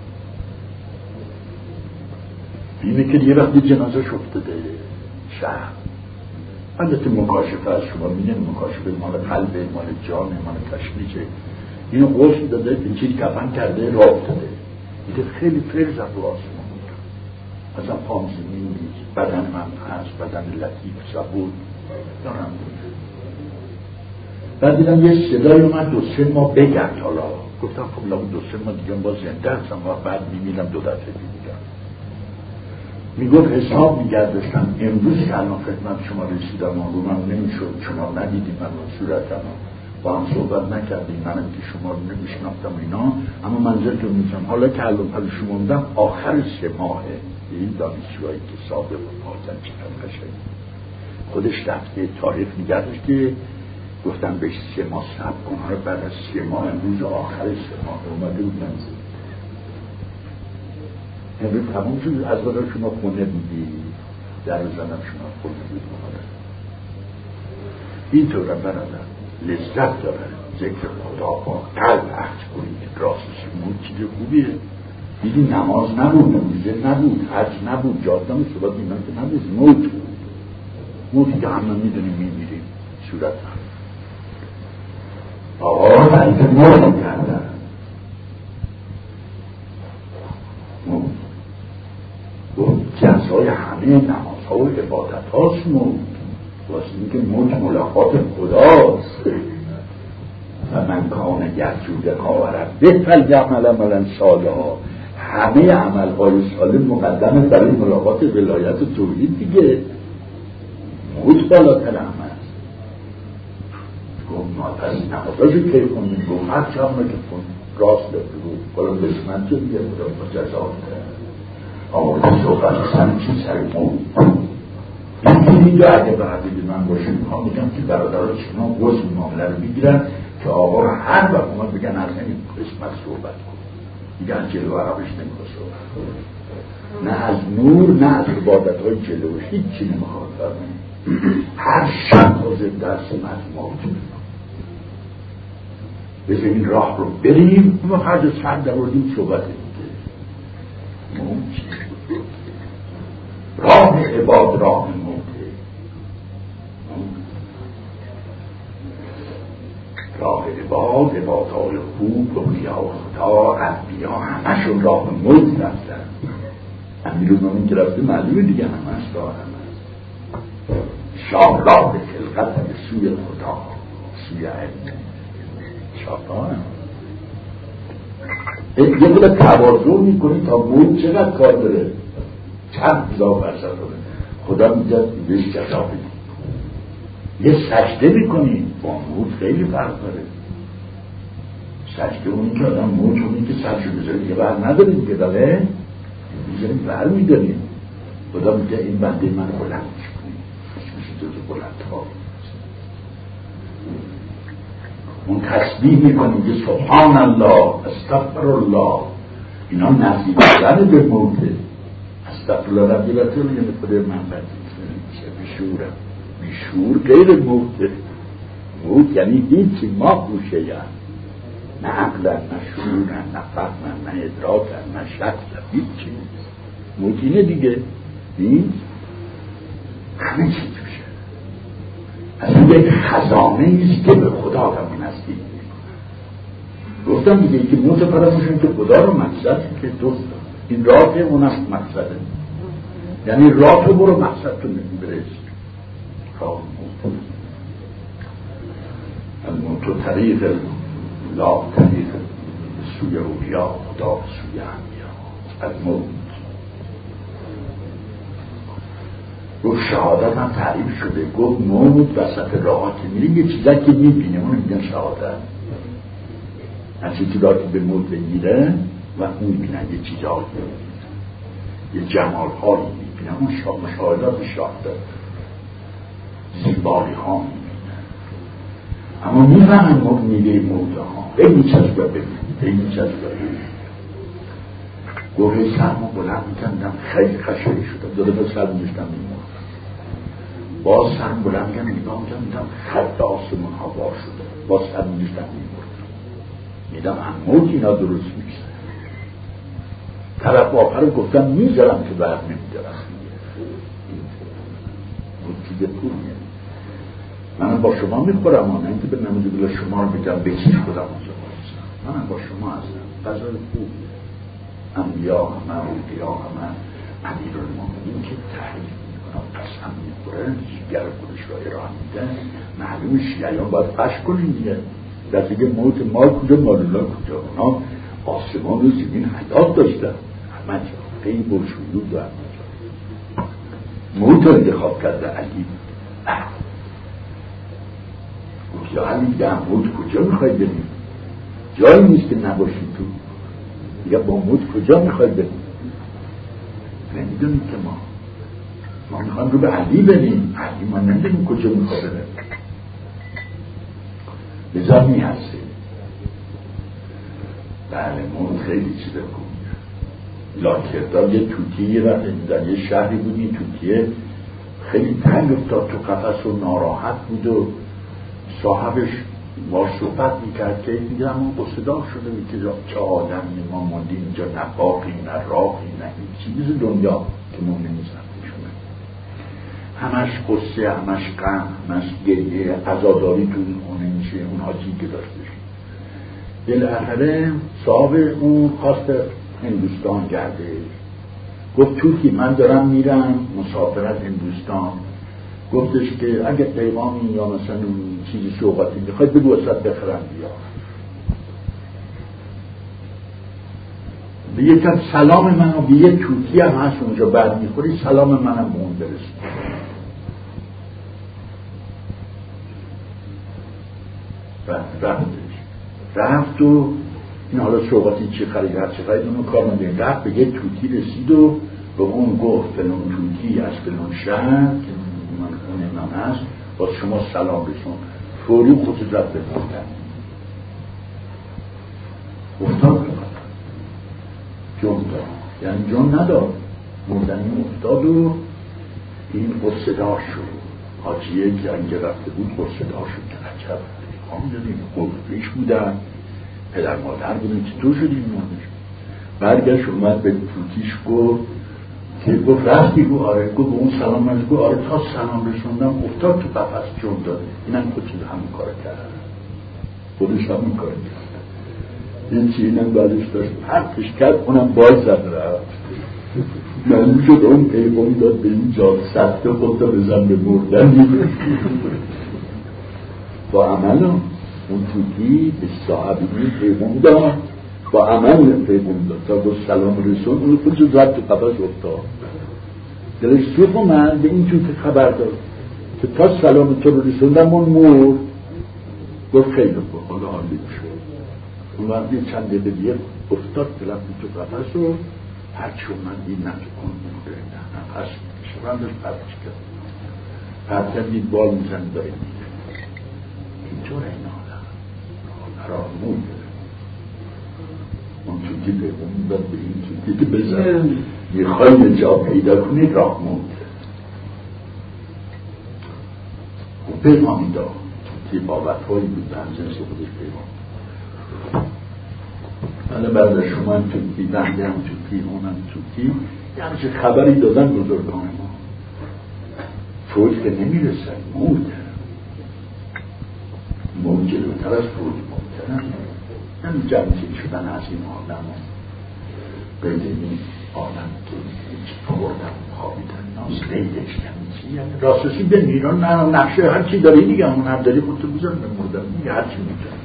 Speaker 1: اینه که یه وقتی جنازه شفتده شهر البته مکاشفه از شما میگن مکاشفه مال قلبه مال جانه مال تشریجه اینو غسل داده این چیز کفن کرده راه افتاده دیگه خیلی فرز از رو آسمان اصلا پام زمین نیست بدن من هست بدن لطیف زبون دارم بود بعد دیدم یه صدای اومد دو سه ماه بگرد حالا گفتم خب لابد دو سه ماه دیگه با زنده هستم و بعد میمیدم دو دفعه دیدم میگفت حساب میگردشتم امروز که الان خدمت شما رسیدم آن رو من نمیشد شما ندیدیم من رو صورتم با هم صحبت نکردیم منم که شما رو نمیشناختم اینا اما منظرتون میشم حالا که الان پر شما بودم آخر سه ماهه این دانشجوهایی که سابق و پاتن چقدر قشنگ خودش رفته تاریخ نگردش که گفتم بهش سه ماه صبر کن بعد از سه ماه امروز آخر سه ماه اومده بود منزل امروز تمام شد از برای شما خونه بودی در زنم شما خونه بود این طوره برادر لذت داره ذکر خدا با قلب عهد کنید راستش بود چیز خوبیه دیدی نماز نبود نمیزه نبود حج نبود جادم صبح بیمن که نبود موت بود موتی که همه میدونیم میمیریم صورت هم آقا تعریف موت کردن موت جزای همه نمازها و عبادت هاست موت واسه اینکه موت ملاقات خداست و من کانه گرجوده کاورد بهتر عمل عملا ساله ها همه عملهای ساله مقدمه برای ملاقات ولایت و توحید دیگه موت بالاتر عمل گفت ما پس نمازاشو که کنیم گفت هر چه همه که کن راست بگو بالا بسمت چه دیگه بودم با جزا آموزه صحبت سن چی سر موت این اینجا اگه برده من باشیم میخوام میگم که برادرها چنان گوز معامله رو میگیرن که آقا رو هر وقت اومد بگن از این قسمت صحبت کن میگن جلو عربش نمیخواد صحبت کن نه از نور نه از عبادت های جلوش هیچی نمیخواد فرمه هر شب حاضر درس مجموعات بذار این راه رو بریم ما هر جا سر داردیم صحبت دیگه راه عباد راه موته راه عباد عبادهای خوب اولیاء خدا انبیا همشون راه موت رفتن امیرالمومنین که رفته معلومه دیگه همه است راه همه شاهراه به خلقت به سوی خدا سوی علم شاهراه یه بوده توازن میکنی تا موت چقدر کار داره چند هزار فرصد داره خدا میگه بهش جزا بدی یه سجده میکنی با موت خیلی فرق داره سجده اونی که آدم موت اونی که سجده بذاره دیگه بر نداریم دیگه داره میذاریم بر میداریم خدا میگه این بنده من بلندش کنی میشه جز بلند ها اون تسبیح میکنی که سبحان الله استغفر الله اینا نزدیک شدن به موته استغفرالله ربی و تو میگه خود من بدید بیشورم بیشور غیر موته موت یعنی هیچی ما خوشه یعنی نه عقلن نه شعورن نه فهمن نه ادراکن نه شکلن هیچی موت اینه دیگه نیست همه چی توشه اصلا یک خزانه ایست که به خدا آدم نزدیک میکنه گفتم دیگه که موت فراموشن که خدا رو مقصد که دوست این راه اونم مقصده یعنی راه تو برو مقصد تو برس راه موت الموت طریق لا طریق سوی اولیاء خدا سوی انبیا الموت گفت شهادت هم تعریف شده گفت موت وسط راه که میریم یه چیزا که میبینه اونو میگن شهادت از چیزی را که به موت بگیره و اون میبینن یه چیزا یه جمال هایی میبینن اون مشاهدات شهادت زیبایی ها میبینن، اما میفهمن ما میده موده ها به میچسبه ببین به میچسبه ببین گوهی سرما بلند میکندم خیلی خشایی شدم داده به سر میشتم میمون باز سرم بلند میکنم نگاه میکنم خط آسمون ها بار شده باز سر میشتم میمون میدم همون اینا درست میشه طرف آخر رو گفتم میذارم که برد نمیدارم دیگه پول میاد منم با شما میخورم آنه اینکه به نموزه بلا شما رو بگم بکیش خودم آنجا بایستم منم با شما هستم غذای خوب انبیا همه اولیا همه امیر المومنین که تحریف میکنم قسم میخوره جیگر خودش را ارائه میده معلوم شیعیان باید قش کنیم دیگه در دیگه موت مال کجا مال الله کجا اونا آسمان و زمین حیات داشتن همه جا غیب و شیود و همه جا موت رو انتخاب کرده علی گفت یا علی ده موت کجا میخوای بریم جایی نیست که نباشی تو یا با موت کجا میخوای بریم نمیدونیم که ما ما میخوایم رو به علی بریم علی ما نمیدونیم کجا میخواه بریم لذا میهسته بله موت خیلی چیزه کنیم لاکردار یه توتیه و در یه شهری بود این توتیه خیلی تنگ افتاد تو قفس و ناراحت بود و صاحبش با صحبت میکرد که دیگه همون قصدار شده می که چه آدمی ما ماندیم اینجا نه باقی نه راقی نه این چیز دنیا که ما نمیزن بشونه همش قصه همش غم همش گریه عزاداری تو این خونه میشه اون حاجی که داشتش بالاخره صاحب اون خواست هندوستان گرده گفت توتی من دارم میرم مسافرت هندوستان گفتش که اگه پیغامی یا مثلا چیزی سوغاتی میخواید بگو وسط بخرم بیا به یکم سلام منو به یه توتی هم هست اونجا بعد میخوری سلام منم به اون برسید رفتش رفت و این حالا سوغاتی چی خرید هر چی خرید اونو کار نمید رفت به یه توتی رسید و به اون گفت فلان توتی از فلان شهر که من خونه من هست با شما سلام رسون فوری خود رفت به مردن افتاد جون داد یعنی جون نداد مردنی افتاد و این قصه دار شد حاجیه که انگه رفته بود قصه دار شد که عجب هم دادیم قلبش بودن پدر مادر بودن که تو شدیم مردش برگشت اومد به توتیش گفت که گفت رفتی گفت آره گفت به اون سلام من گفت آره تا سلام رسوندم افتاد تو قفس جون داد اینم خودش همون کار کرد خودش همون کار کرد این چی اینم بعدش داشت پرتش کرد اونم باز زد رفت معلوم شد اون پیغام داد به این جا سخته خودتا بزن به مردن با عمل اون توتی به صاحبی پیغام داد با عمل پیغام داد تا با سلام رسون اون خودش زد تو قفس افتاد دلش سوخ اومد به این توتی خبر داد که تا سلام تو رو رسوندم اون مرد گفت خیلی با حالا حالی شد اون وقت یه چند دقیقه دیگه افتاد طرف تو قفس و هرچی اومد این نتو کن مونده نه نفس شبن داشت پرتش کرد پرتر دید بال میزن داره میده اینطور این آدم قرار مونده اون توتی پیغم داد به این توتی که بزن میخوای یه جا پیدا کنید راه مونده اون پیغامی داد توتی بابتهایی بود به همزنس خودش پیغام حالا بعد شما هم توتی بنده هم توتی اونم توتی یه همچه خبری دادن بزرگان ما فوج که نمیرسن موت موت جلوتر از فوج موتن هم جمعی شدن از این آدم قید این آدم که خوردم خوابیدن ناز قیدش کمیسی یعنی راستشی به میران نقشه هرچی داری دیگه همون هم داری خودتو بزن به مردن دیگه هرچی میتونی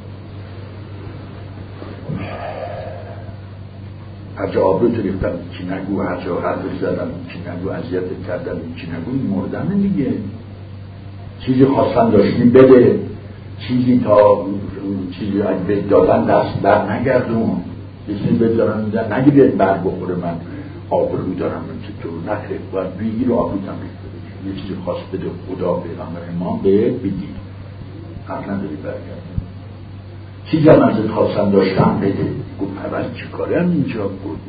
Speaker 1: هر جا آب رو تریفتم چی نگو هر جا حرفش زدم چی نگو اذیت کردم چی نگو این مردن دیگه چیزی خواستن داشتی بده چیزی تا چیزی اگه دادن دست بر نگردون چیزی بذارن میدن نگه بیاد بر بخوره من آب رو دارم من چطور نخیر باید بگیر و آب رو تمریک بده یه چیزی خواست بده خدا پیغمبر ما به بدی حق نداری برگرد. چیزی هم ازت خواستن داشتم بده. گفت اول چی کاره هم اینجا بود؟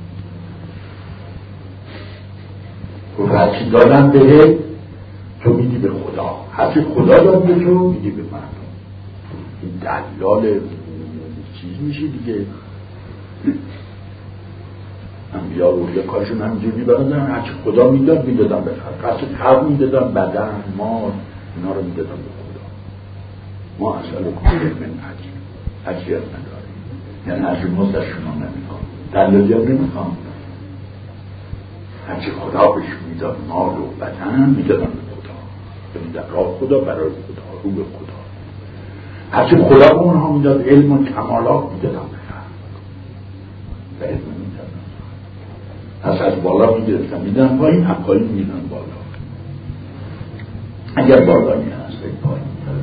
Speaker 1: گفت هرچی دادم بده تو میدی به خدا، هرچی خدا داد به تو میدی به من. این دلال چیز میشه دیگه. انبیا رو یه کارشون همینجوری برادن، هرچی خدا میداد میدادم به خلق، قصد خلق میدادم، بدن، مال، اینا رو میدادم به خدا. ما اصلا کنیم من عجیب عجیب نداریم، یعنی عجیب مزد از شما نمیخوام، دلالی هم نمیخوام. هرچی خدا بهش میداد مال و بدن میدادم به خدا، یعنی در راه خدا، برای خدا، رو به خدا. هرچی خدا به اونها میداد علم و کمالات میدادم به خلق و علم میدادم. پس از بالا میگرفتم میدن پایین، از پایین میدن بالا. اگر بالایی هست این پایین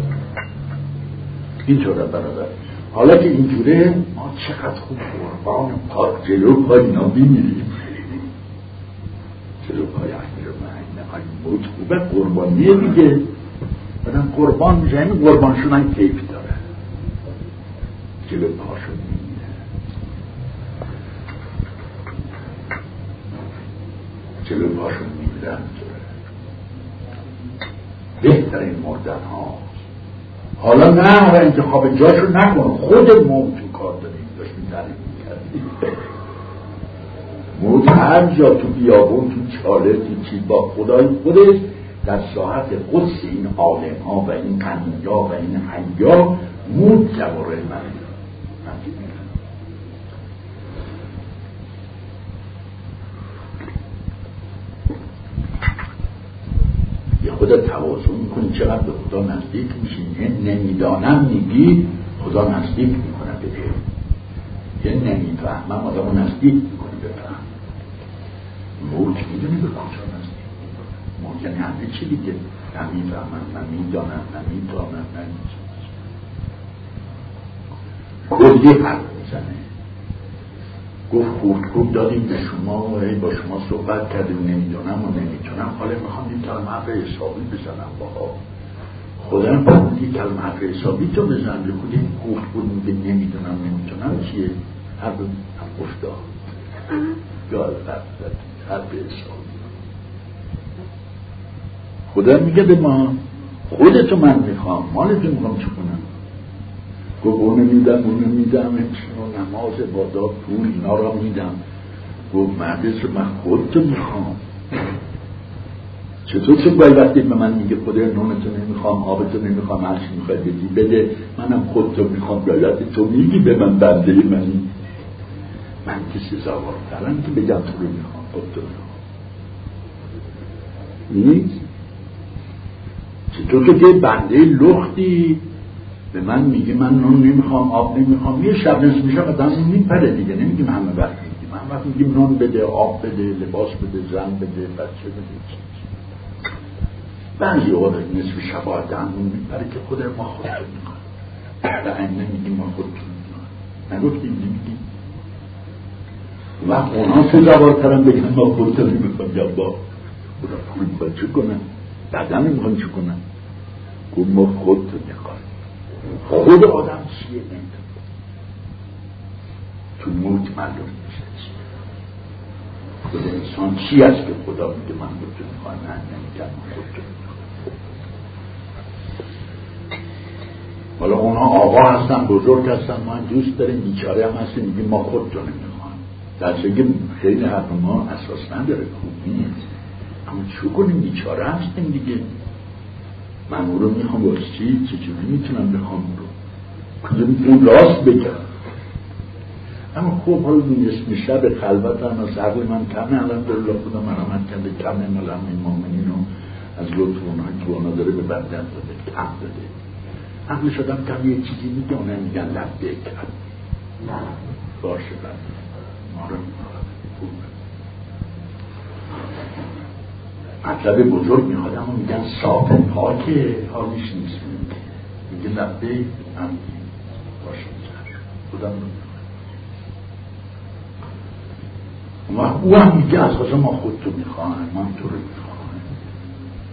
Speaker 1: اینطوره برادر. حالا که اینجوره ما چقدر خوب قربان پا جلو پای اینا بیمیریم، جلو پای امیر معین های موت خوبه قربانیه دیگه. بدن قربان میشه، این قربانشون هم کیف داره، جلو پاشون میمیره. جلو پاشون میمیرن. بهترین مردن ها. حالا نه حالا انتخاب جاشو نکن، خود موت تو کار داریم داشت میتریم میکردیم. موت هر جا تو بیابون، تو چاله، تو چی با خدای خودش در ساحت قدس این عالم ها و این قنیا و این حیا موت جواره من یه خدا توازن میکنی چقدر به خدا نزدیک میشی. نمیدانم میگی خدا نزدیک میکنه به علم، یه نمیفهمم آدم رو نزدیک میکنی بفهم. موت میدونی به کجا نزدیک موت یعنی همه چی دیگه. نمیفهمم، نمیدانم، نمیدانم، نمیدانم کلی حرف میزنه. گفت خورد خوب دادیم به شما و با شما صحبت کردیم نمیدونم و نمیتونم، حالا میخوام این کلمه حرف حسابی بزنم باها. خدا هم فرمودی کلمه حرف حسابی تو بزن. بخودی گفت بود میگه نمیدونم نمیتونم چیه؟ حرف گفتار یا حرف حسابی. خدا میگه به ما خودتو من میخوام، مالتو میخوام چه کنم؟ گفت اونو میدم اونو میدم نماز بادا پول اینا را میدم. گفت مهدیس من خودتو میخوام. چطور چون باید وقتی به من میگه خدا نونتو نمیخوام، آبتو نمیخوام، هرچی میخوای بدی بده، منم خودتو میخوام. باید تو میگی به من بنده منی، من که سزاوارترم که بگم تو رو میخوام، خودتو میخوام. نیست چطور که بنده لختی به من میگه من نون نمیخوام، آب نمیخوام، یه شب نصف میشه و دست میپره دیگه. نمیگیم همه وقت میگیم، همه وقت میگیم نون بده، آب بده، لباس بده، زن بده، بچه بده. بعضی اوقات نصف شب آدم میپره که خود ما خودتون میخوام و اینه میگیم ما خودتون میخوام. نگفتیم نمیگیم وقت اونا سزاوارترم بگن ما خودتون میخوام. یا با خدا پول میخواد چه کنن؟ بدن میخوان چه کنن؟ گفت ما خودتون میخوام. خود آدم چیه نمیدون تو موت معلوم میشه چیه. خود انسان چی است که خدا میگه من خودتون میخوام؟ نه نمیگم من خودتون میخوام. حالا اونا آقا هستن، بزرگ هستن، ما دوست داریم، بیچاره هم هستیم، میگیم ما خودتون میخوام. در چه خیلی حرف ما اساس نداره، خوب نیست. اما چو کنیم بیچاره هستیم دیگه. من اون رو میخوام واسه چی؟ چجوری میتونم بخوام اون رو؟ کدوم اون راست بگم. اما خوب حالا اسم شب خلوت هم از عقل من کمه، الحمدلله خدا مرحمت کرده، کمه ملهم این مومنین رو از لطف اونهایی که اونا داره به بردن داده، کم داده. عقل شدم کم یه چیزی میگه اونه میگن لبده کم باشه بند ما رو میخواد مطلب بزرگ میخواد اما میگن صاف پاکه حالیش نیست. میگه لبده هم باشه خودم رو میخواد. او هم میگه از خواست ما خودتو میخواهیم، من تو رو میخواهیم.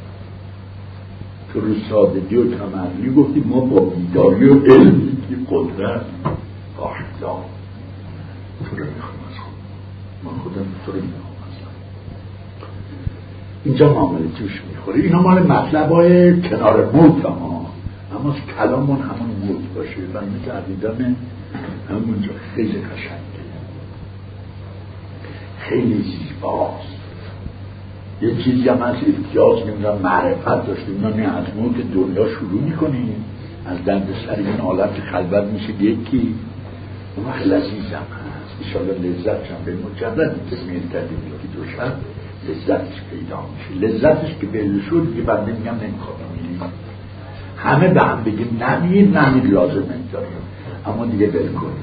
Speaker 1: تو رو سادگی و تمرلی گفتی ما با بیداری و علمی که قدرت آشکار تو رو میخوام از خود ما خودم تو رو میخوام از خود اینجا معامله توش میخوره. اینا مال مطلب های کنار موت ها، اما کلامون همون موت باشه و مثل عقیدم همونجا خیلی قشنگه، خیلی زیباست. یه چیزی هم از احتیاج نمیدونم معرفت داشتیم، نه از موت دنیا شروع میکنیم، از درد سر این عالم که خلوت میشه یکی اون وقت لذیذم هست انشاءالله لذت هم به مجردی که میل کردیم یکی دو شب لذتش پیدا میشه. لذتش که بله شد که بنده میگم نمیخواد میریم همه به هم بگیم نمیر نمیر لازم نمیداریم، اما دیگه بلکن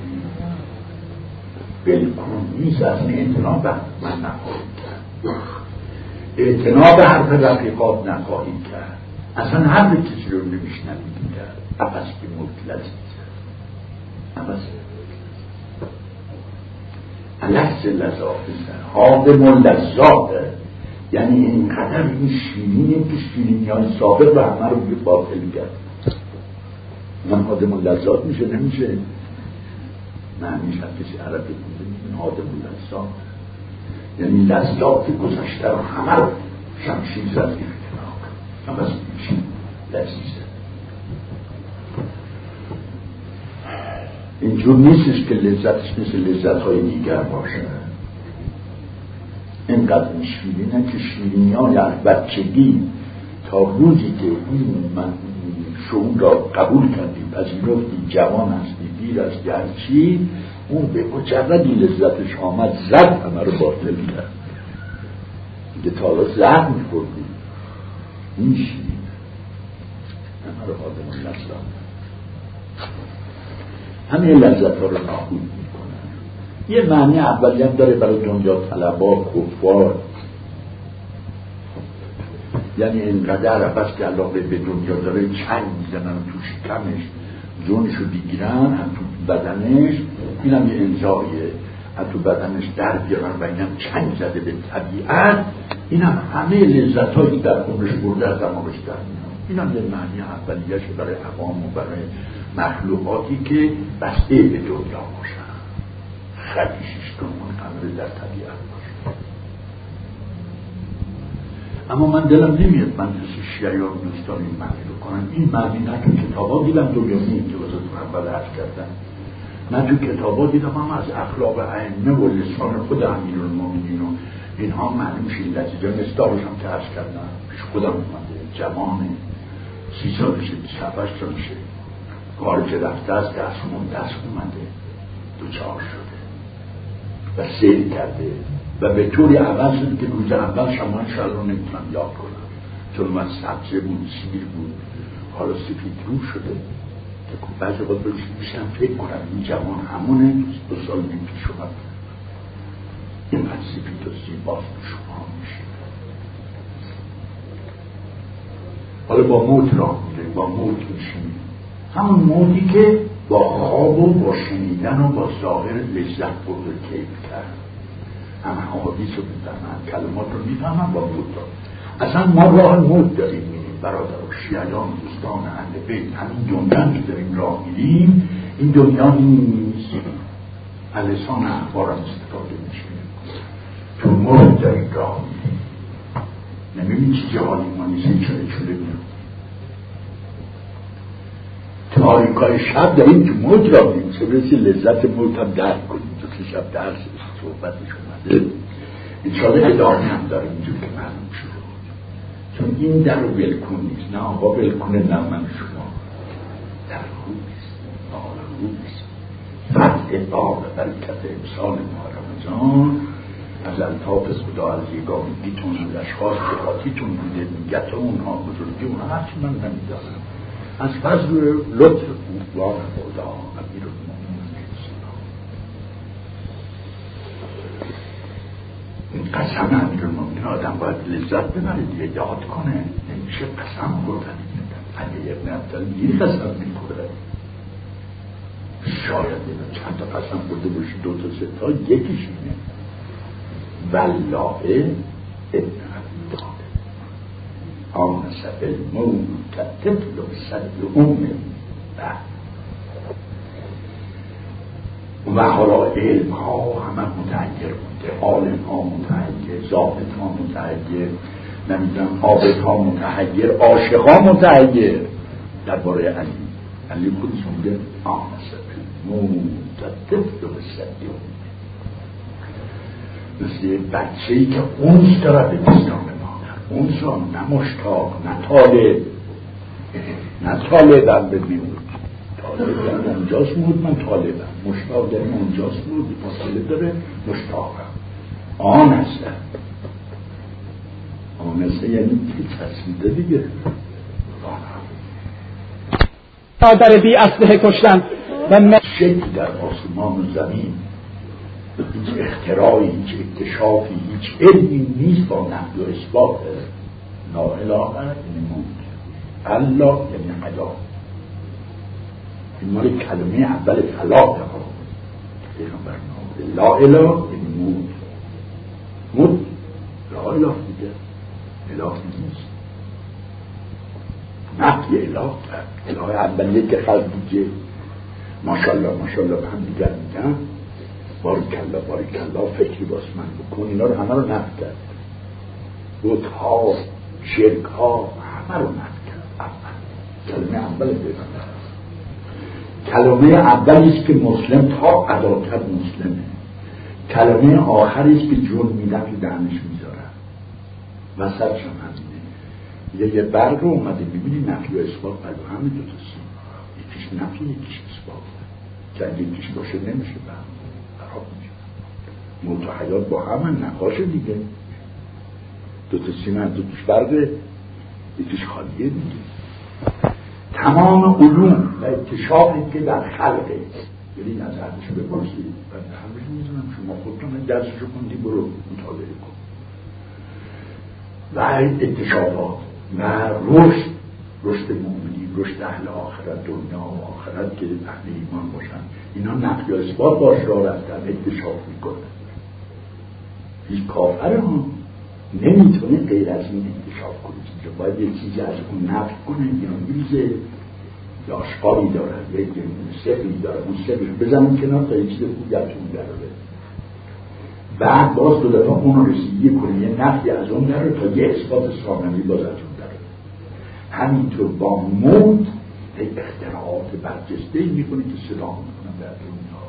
Speaker 1: بلکن نیست از این اعتناب من نخواهیم کرد، اعتناب حرف رفیقات نخواهیم کرد، اصلا حرف کسی رو نمیشنویم کرد. عباس که موت لذیذه، عباس الحس لذاذه حاضم لذاذه، یعنی اینقدر این شیرینه که شیرینی های سابق و همه رو به باطل کرد. من حاضم لذاذ میشه نمیشه؟ معنیش هم کسی عربی کنده این حاضم لذاذ یعنی لذات گذشته رو همه رو شمشیر زد این کنار هم از میشه لذیذه. اینجور نیستش که لذتش مثل لذت های دیگر باشه. اینقدر شیرینه که شیرینی های از بچگی تا روزی که این من شعور را قبول کردیم پذیرفتی جوان هستی دیر هستی هرچی، اون به مجردی لذتش آمد زد همه رو باطل کرد. دیگه تا حالا زد میخوردی این شیرین همه رو آدم لذت همه لذت ها رو نابود میکنن. یه معنی اولی هم داره برای دنیا طلبا کفار، یعنی اینقدر بس که علاقه به دنیا داره چنگ میزنن تو شکمش جونش رو بگیرن هم تو بدنش، این هم یه انزاییه، هم تو بدنش در بیارن و این هم چنگ زده به طبیعت، این هم همه لذت هایی در عمرش برده از دماغش در میان. این هم یه معنی اولیه‌اش برای عوام و برای مخلوقاتی که بسته به دنیا باشن، خدیشش کنون امر در طبیعت باشن. اما من دلم نمیاد من جز شیعیان دوستان این معنی رو کنم. این معنی نه که کتابا دیدم دنیا نیم که وزدون اول عرض کردن، من تو کتابا دیدم هم از اخلاق ائمه و لسان خود امیرالمومنین و اینها معنی میشه لذیذه. مصداقش هم که عرض کردم پیش خودم اومده، جوانه سی سالشه بیست هفت سالشه، کارش رفته از دستمون دست اومده دوچار شده و سیر کرده و به طوری عوض شد که روز اول شما شاید رو نمیتونم یاد کنم، چون من سبزه بود سیر بود حالا سفید رو شده که بعضی وقت بشم فکر کنم این جوان همونه دو سال نیم پیش اومد اینقدر سفید و زیباست به شما میشه. حالا با موت راه میره، با موت میشیم، همون موتی که با خواب و با شنیدن و با ظاهر لذت برد و کیف کرد. همه حوادیث رو میفهمن، کلمات رو میفهمن با موت دارم. اصلا ما راه موت داریم میریم برادر و شیعیان دوستان اهل بیت، همین دنیا که داریم راه میریم، این دنیا نیست. لسان اخبار هم استفاده میشه، تو موت داریم راه میریم. نمیبینی چی جهانی ما نیست این چله چله میریم تاریکای شب داریم تو موت را بیم چه برسی لذت موت هم درک کنیم. تو که شب درس صحبتش اومده انشاءالله ادامه هم داریم اینجور که معلوم شد، چون این در رو بلکن نیست، نه آقا بلکن نه من شما در رویست آقا رویست فتح باب برکت امسال ماه رمضان از الطاف خدا از یگانگیتون از اشخاص بخاطیتون بوده، میگت اونها بزرگی اونها هرچی من نمیدارم از فضل لطف بودوار خدا امیر المومنین سلام. این قسم امیر المومنین آدم باید لذت ببره دیگه، یاد کنه، نمیشه قسم خوردن. علی ابن عبدالله یه قسم میخوره، شاید چند تا قسم خورده باشی دو تا سه تا یکیش اینه والله ابن عبدالله آنس بالموت طفل صد ام و حالا علم ها همه متغیر بوده، عالم ها متغیر، ضابط ها متغیر، نمیدونم عابد ها متغیر، عاشق ها متغیر. درباره علی علی خودش میگه آنس بالموت طفل صد ام، مثل بچه‌ای که اونس داره به دستان مادر، اونس را نه مشتاق نه طالب، نه طالبم ببینید طالب در اونجاست بود، من طالبم، مشتاق در اونجاست بود، فاصله داره، مشتاقم. آن است آن است یعنی که تصمیده دیگه
Speaker 3: در بی اسلحه کشتن و
Speaker 1: شکل در آسمان و زمین، هیچ اختراعی، هیچ اکتشافی، هیچ علمی نیست با نفی و اثبات. لا اله الا الله، الله یعنی حیات. این مال کلمه اول طلاق ها پیغمبر نام لا اله یعنی موت. موت لا اله دیگه اله نیست، نفی اله اله اولیه که خلق دیگه ماشاءالله ماشاءالله به هم دیگر میگن باریکالله باریکالله فکری باز من بکن، اینا رو همه رو نفی کرد، بت‌ها شرک‌ها همه رو نفی کرد. اول کلمه اول پیغمبر، کلمه اولیست که مسلم تا عدالت مسلمه، کلمه آخریست که جرم میدن که دهنش میذارن وسط شم همینه. یه برگ رو اومده ببینی نفی و اثبات برای همه دو تا سی، یکیش نفی یکیش اثبات، که یکیش باشه نمیشه براب میشه. موت و حیات با همه نقاشه دیگه، دو تا سی من دو تاش برگه یکیش خالیه دیگه. تمام علوم و اکتشافی که در خلقه، یعنی از هرشو بپرسید و همشو میزنم شما خودتون درسشو کندی برو مطالعه کن. و اکتشافات و رشد، رشد مومنی، رشد اهل آخرت، دنیا و آخرت که اهل ایمان باشن، اینا نفی و اثبات باش را رفتن اکتشاف میکنن. هیچ کافر هم نمیتونه غیر از این اکتشاف کنه، باید یک چیزی از اون نفی کنه یا میزه یا اشقایی داره یا یک سفری داره، اون سفر بزنم کنار تا یک چیز خوب گرتون داره، بعد باز دو دفعه اون رو رسیدی کنه یه نفی از اون داره تا یه اثبات ثانوی باز از اون داره. همینطور با موت اختراعات برجسته میکنه که صدا میکنن در دنیا.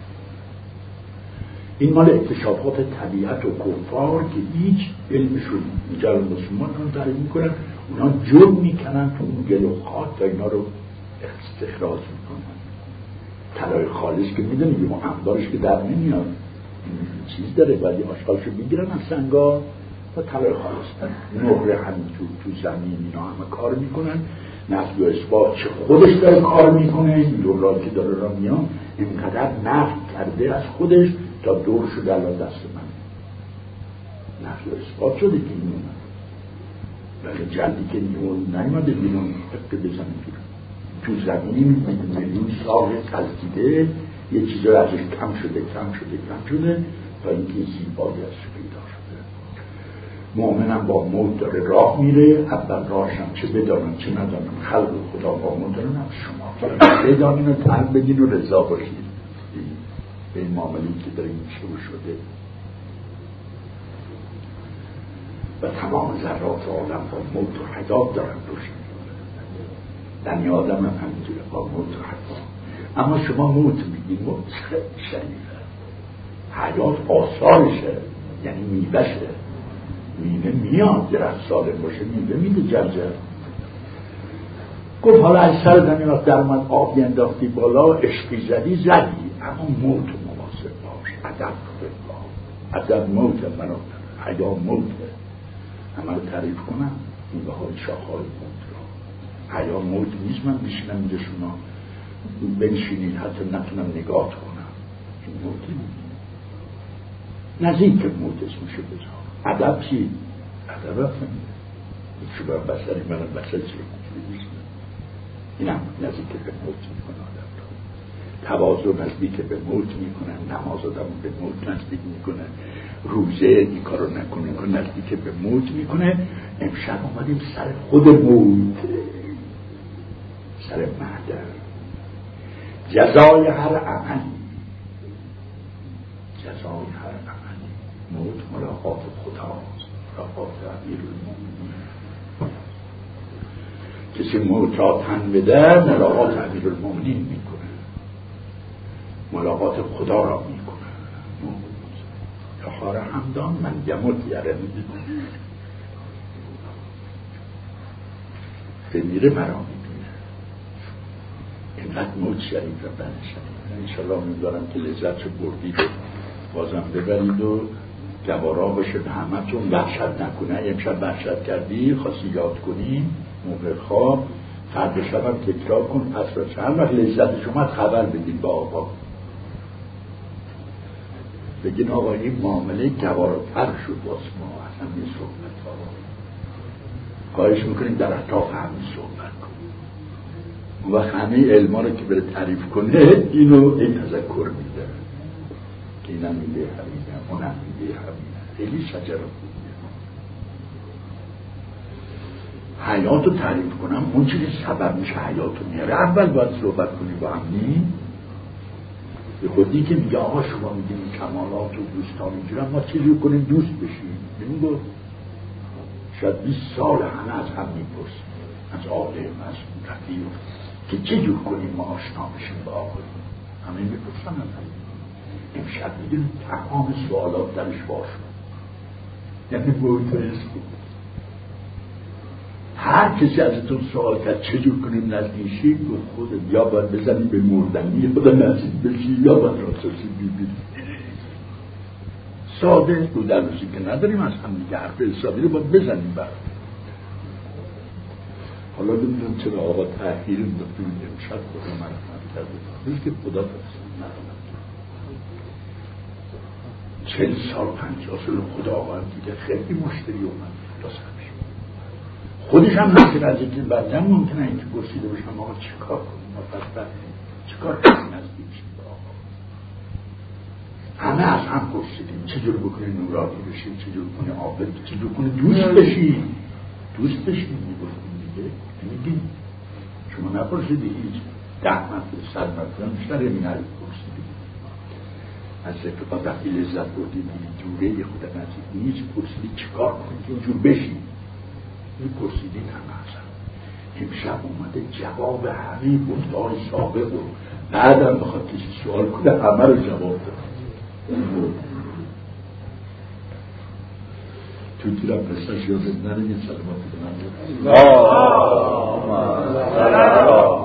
Speaker 1: این مال اکتشافات طبیعت و کفار که هیچ علمشون اینجا رو مسلمان رو تعریف میکنن، اونا جرم میکنن تو اون گل و خاک تا اینا رو استخراج میکنن. طلای خالص که میدونی ما انبارش که در نمیاد چیز داره، ولی آشغالشو میگیرن از سنگا و طلای خالص داره. نقره همین تو, تو زمین اینا همه کار میکنن، نفی و اثبات چه خودش داره کار میکنه، این دوران که داره را میان اینقدر نفی کرده از خودش تا دور شده الان دست من نفی و اثبات شده که این اومد، ولی جلدی که نیمون نیمده بیرون حقه بزنه بیرون تو زمین میلیون سال قلقیده یه چیز رو ازش کم شده کم شده کم شده تا اینکه زیبایی ازش پیدا شده. مؤمنم با موت داره راه میره، اول راهشم چه بدانم چه ندانم خلق خدا با موت داره نفس شما بدانین و تن بدین و رضا باشید به این معاملی که داریم شروع شده. و تمام ذرات عالم با موت و حیات دارن روشن دنی آدم هم همینجوره با موت و حیات. اما شما موت میگید، موت خیلی شریفه، حیات آثارشه یعنی میوهشه، میوه میاد درخت سالم باشه میوه میده جرجر. گفت حالا از سر زمین وقت در اومد آبی انداختی بالا عشقی زدی زدی، اما موت مواظب باش، ادب با ادب موت منو حیا موت همه رو تعریف کنم این به های شاخهای موت را. حیا موت نیست من بشینم اینجا شما بنشینید حتی نتونم نگاه کنم، این موتی نزدیک موت اسمشو بذار. ادب چی؟ ادب رفتم شما بسری منم بسر چی این هم نزدیک به موت میکنه آدم را. تواضع نزدیک به موت میکنن، نماز آدم به موت نزدیک میکنن، روزه این کارو نکنه که نزدیک به موت میکنه. امشب آمدیم سر خود موت، سر محضر، جزای هر عملی، جزای هر عملی. موت ملاقات خداست، ملاقات امیرالمومنین. کسی موت را تن بده ملاقات امیرالمومنین میکنه، ملاقات خدا را میکنه. خار همدان من یموت یاره میدونه، بمیره مرا میبینه. اینقدر موت شریف را بنشد. انشالله میدارم که لذت رو بردید و بازم ببرید و گوارا باشه به همه تون، وحشت نکنه. امشب وحشت کردی خواستی یاد کنی موقع خواب، فرد شبم تکرار کن، پس را چند وقت لذت شما خبر بدید با آقا، بگین آقا این معامله گواراتر شد واسه ما، اصلا یه صحبت ها خواهش میکنیم در اطراف همین صحبت کنیم. اون وقت همه علما رو که بره تعریف کنه اینو این تذکر میده که اینم میده همینه، اونم میده همینه. خیلی شجره خوبیه. حیات رو تعریف کنم، اون چیزی سبب میشه حیات رو میاره. اول باید صحبت کنیم با همین به خودی که میگه آقا شما میگیم کمالات و دوستان اینجورم، ما چیزی کنیم دوست بشیم. ببین گفت شاید بیست سال همه از هم میپرسیم، از عالم، از رفیق، که چه جور کنیم ما آشنا بشیم با آقایی. همه میپرسن از هم. امشب میگیم تمام سوالات درش باش یعنی موتایست بود. هر کسی ازتون سوال کرد چه جور کنیم نزدیشی، گفت خودت یا باید بزنی به مردنی خدا نزدیک بشی یا باید راستی بیبید. ساده رو در روزی که نداریم از هم دیگه حرف حسابی رو باید بزنیم برد. حالا نمیدونم چرا آقا تحقیر انداخته بود امشب خدا مرحمت کرده روز که خدا فرستاد مرحمت چل سال پنجاه سال خدا آقا هم دیگه خیلی مشتری اومد داستانش. خودش هم نکنه از اینکه بعد هم ممکنه اینکه گرسیده باشم آقا چی کار کنیم، ما بدبخت چی کار کنیم نزدیک شیم با آقا. همه از هم گرسیدیم چجور بکنیم نورانی بشیم، چجور کنیم عابد، چجور کنیم دوست بشیم. دوست بشیم میگفتیم دیگه نمیگیم. شما نپرسیدی هیچ ده مرتبه صد مرتبه بیشتر این حرف پرسیدیم از اتفاق وقتی لذت بردیم دوره خود نزدیک نیست پرسیدی چی کار کنیم که اینجور بشیم. این پرسیدین همه ازم. امشب اومده جواب همه بردهای سابق و بعدم بخواد کسی سوال کنه همه رو جواب داد. تو تیرم پسش یادت نره یه سلامات کنم.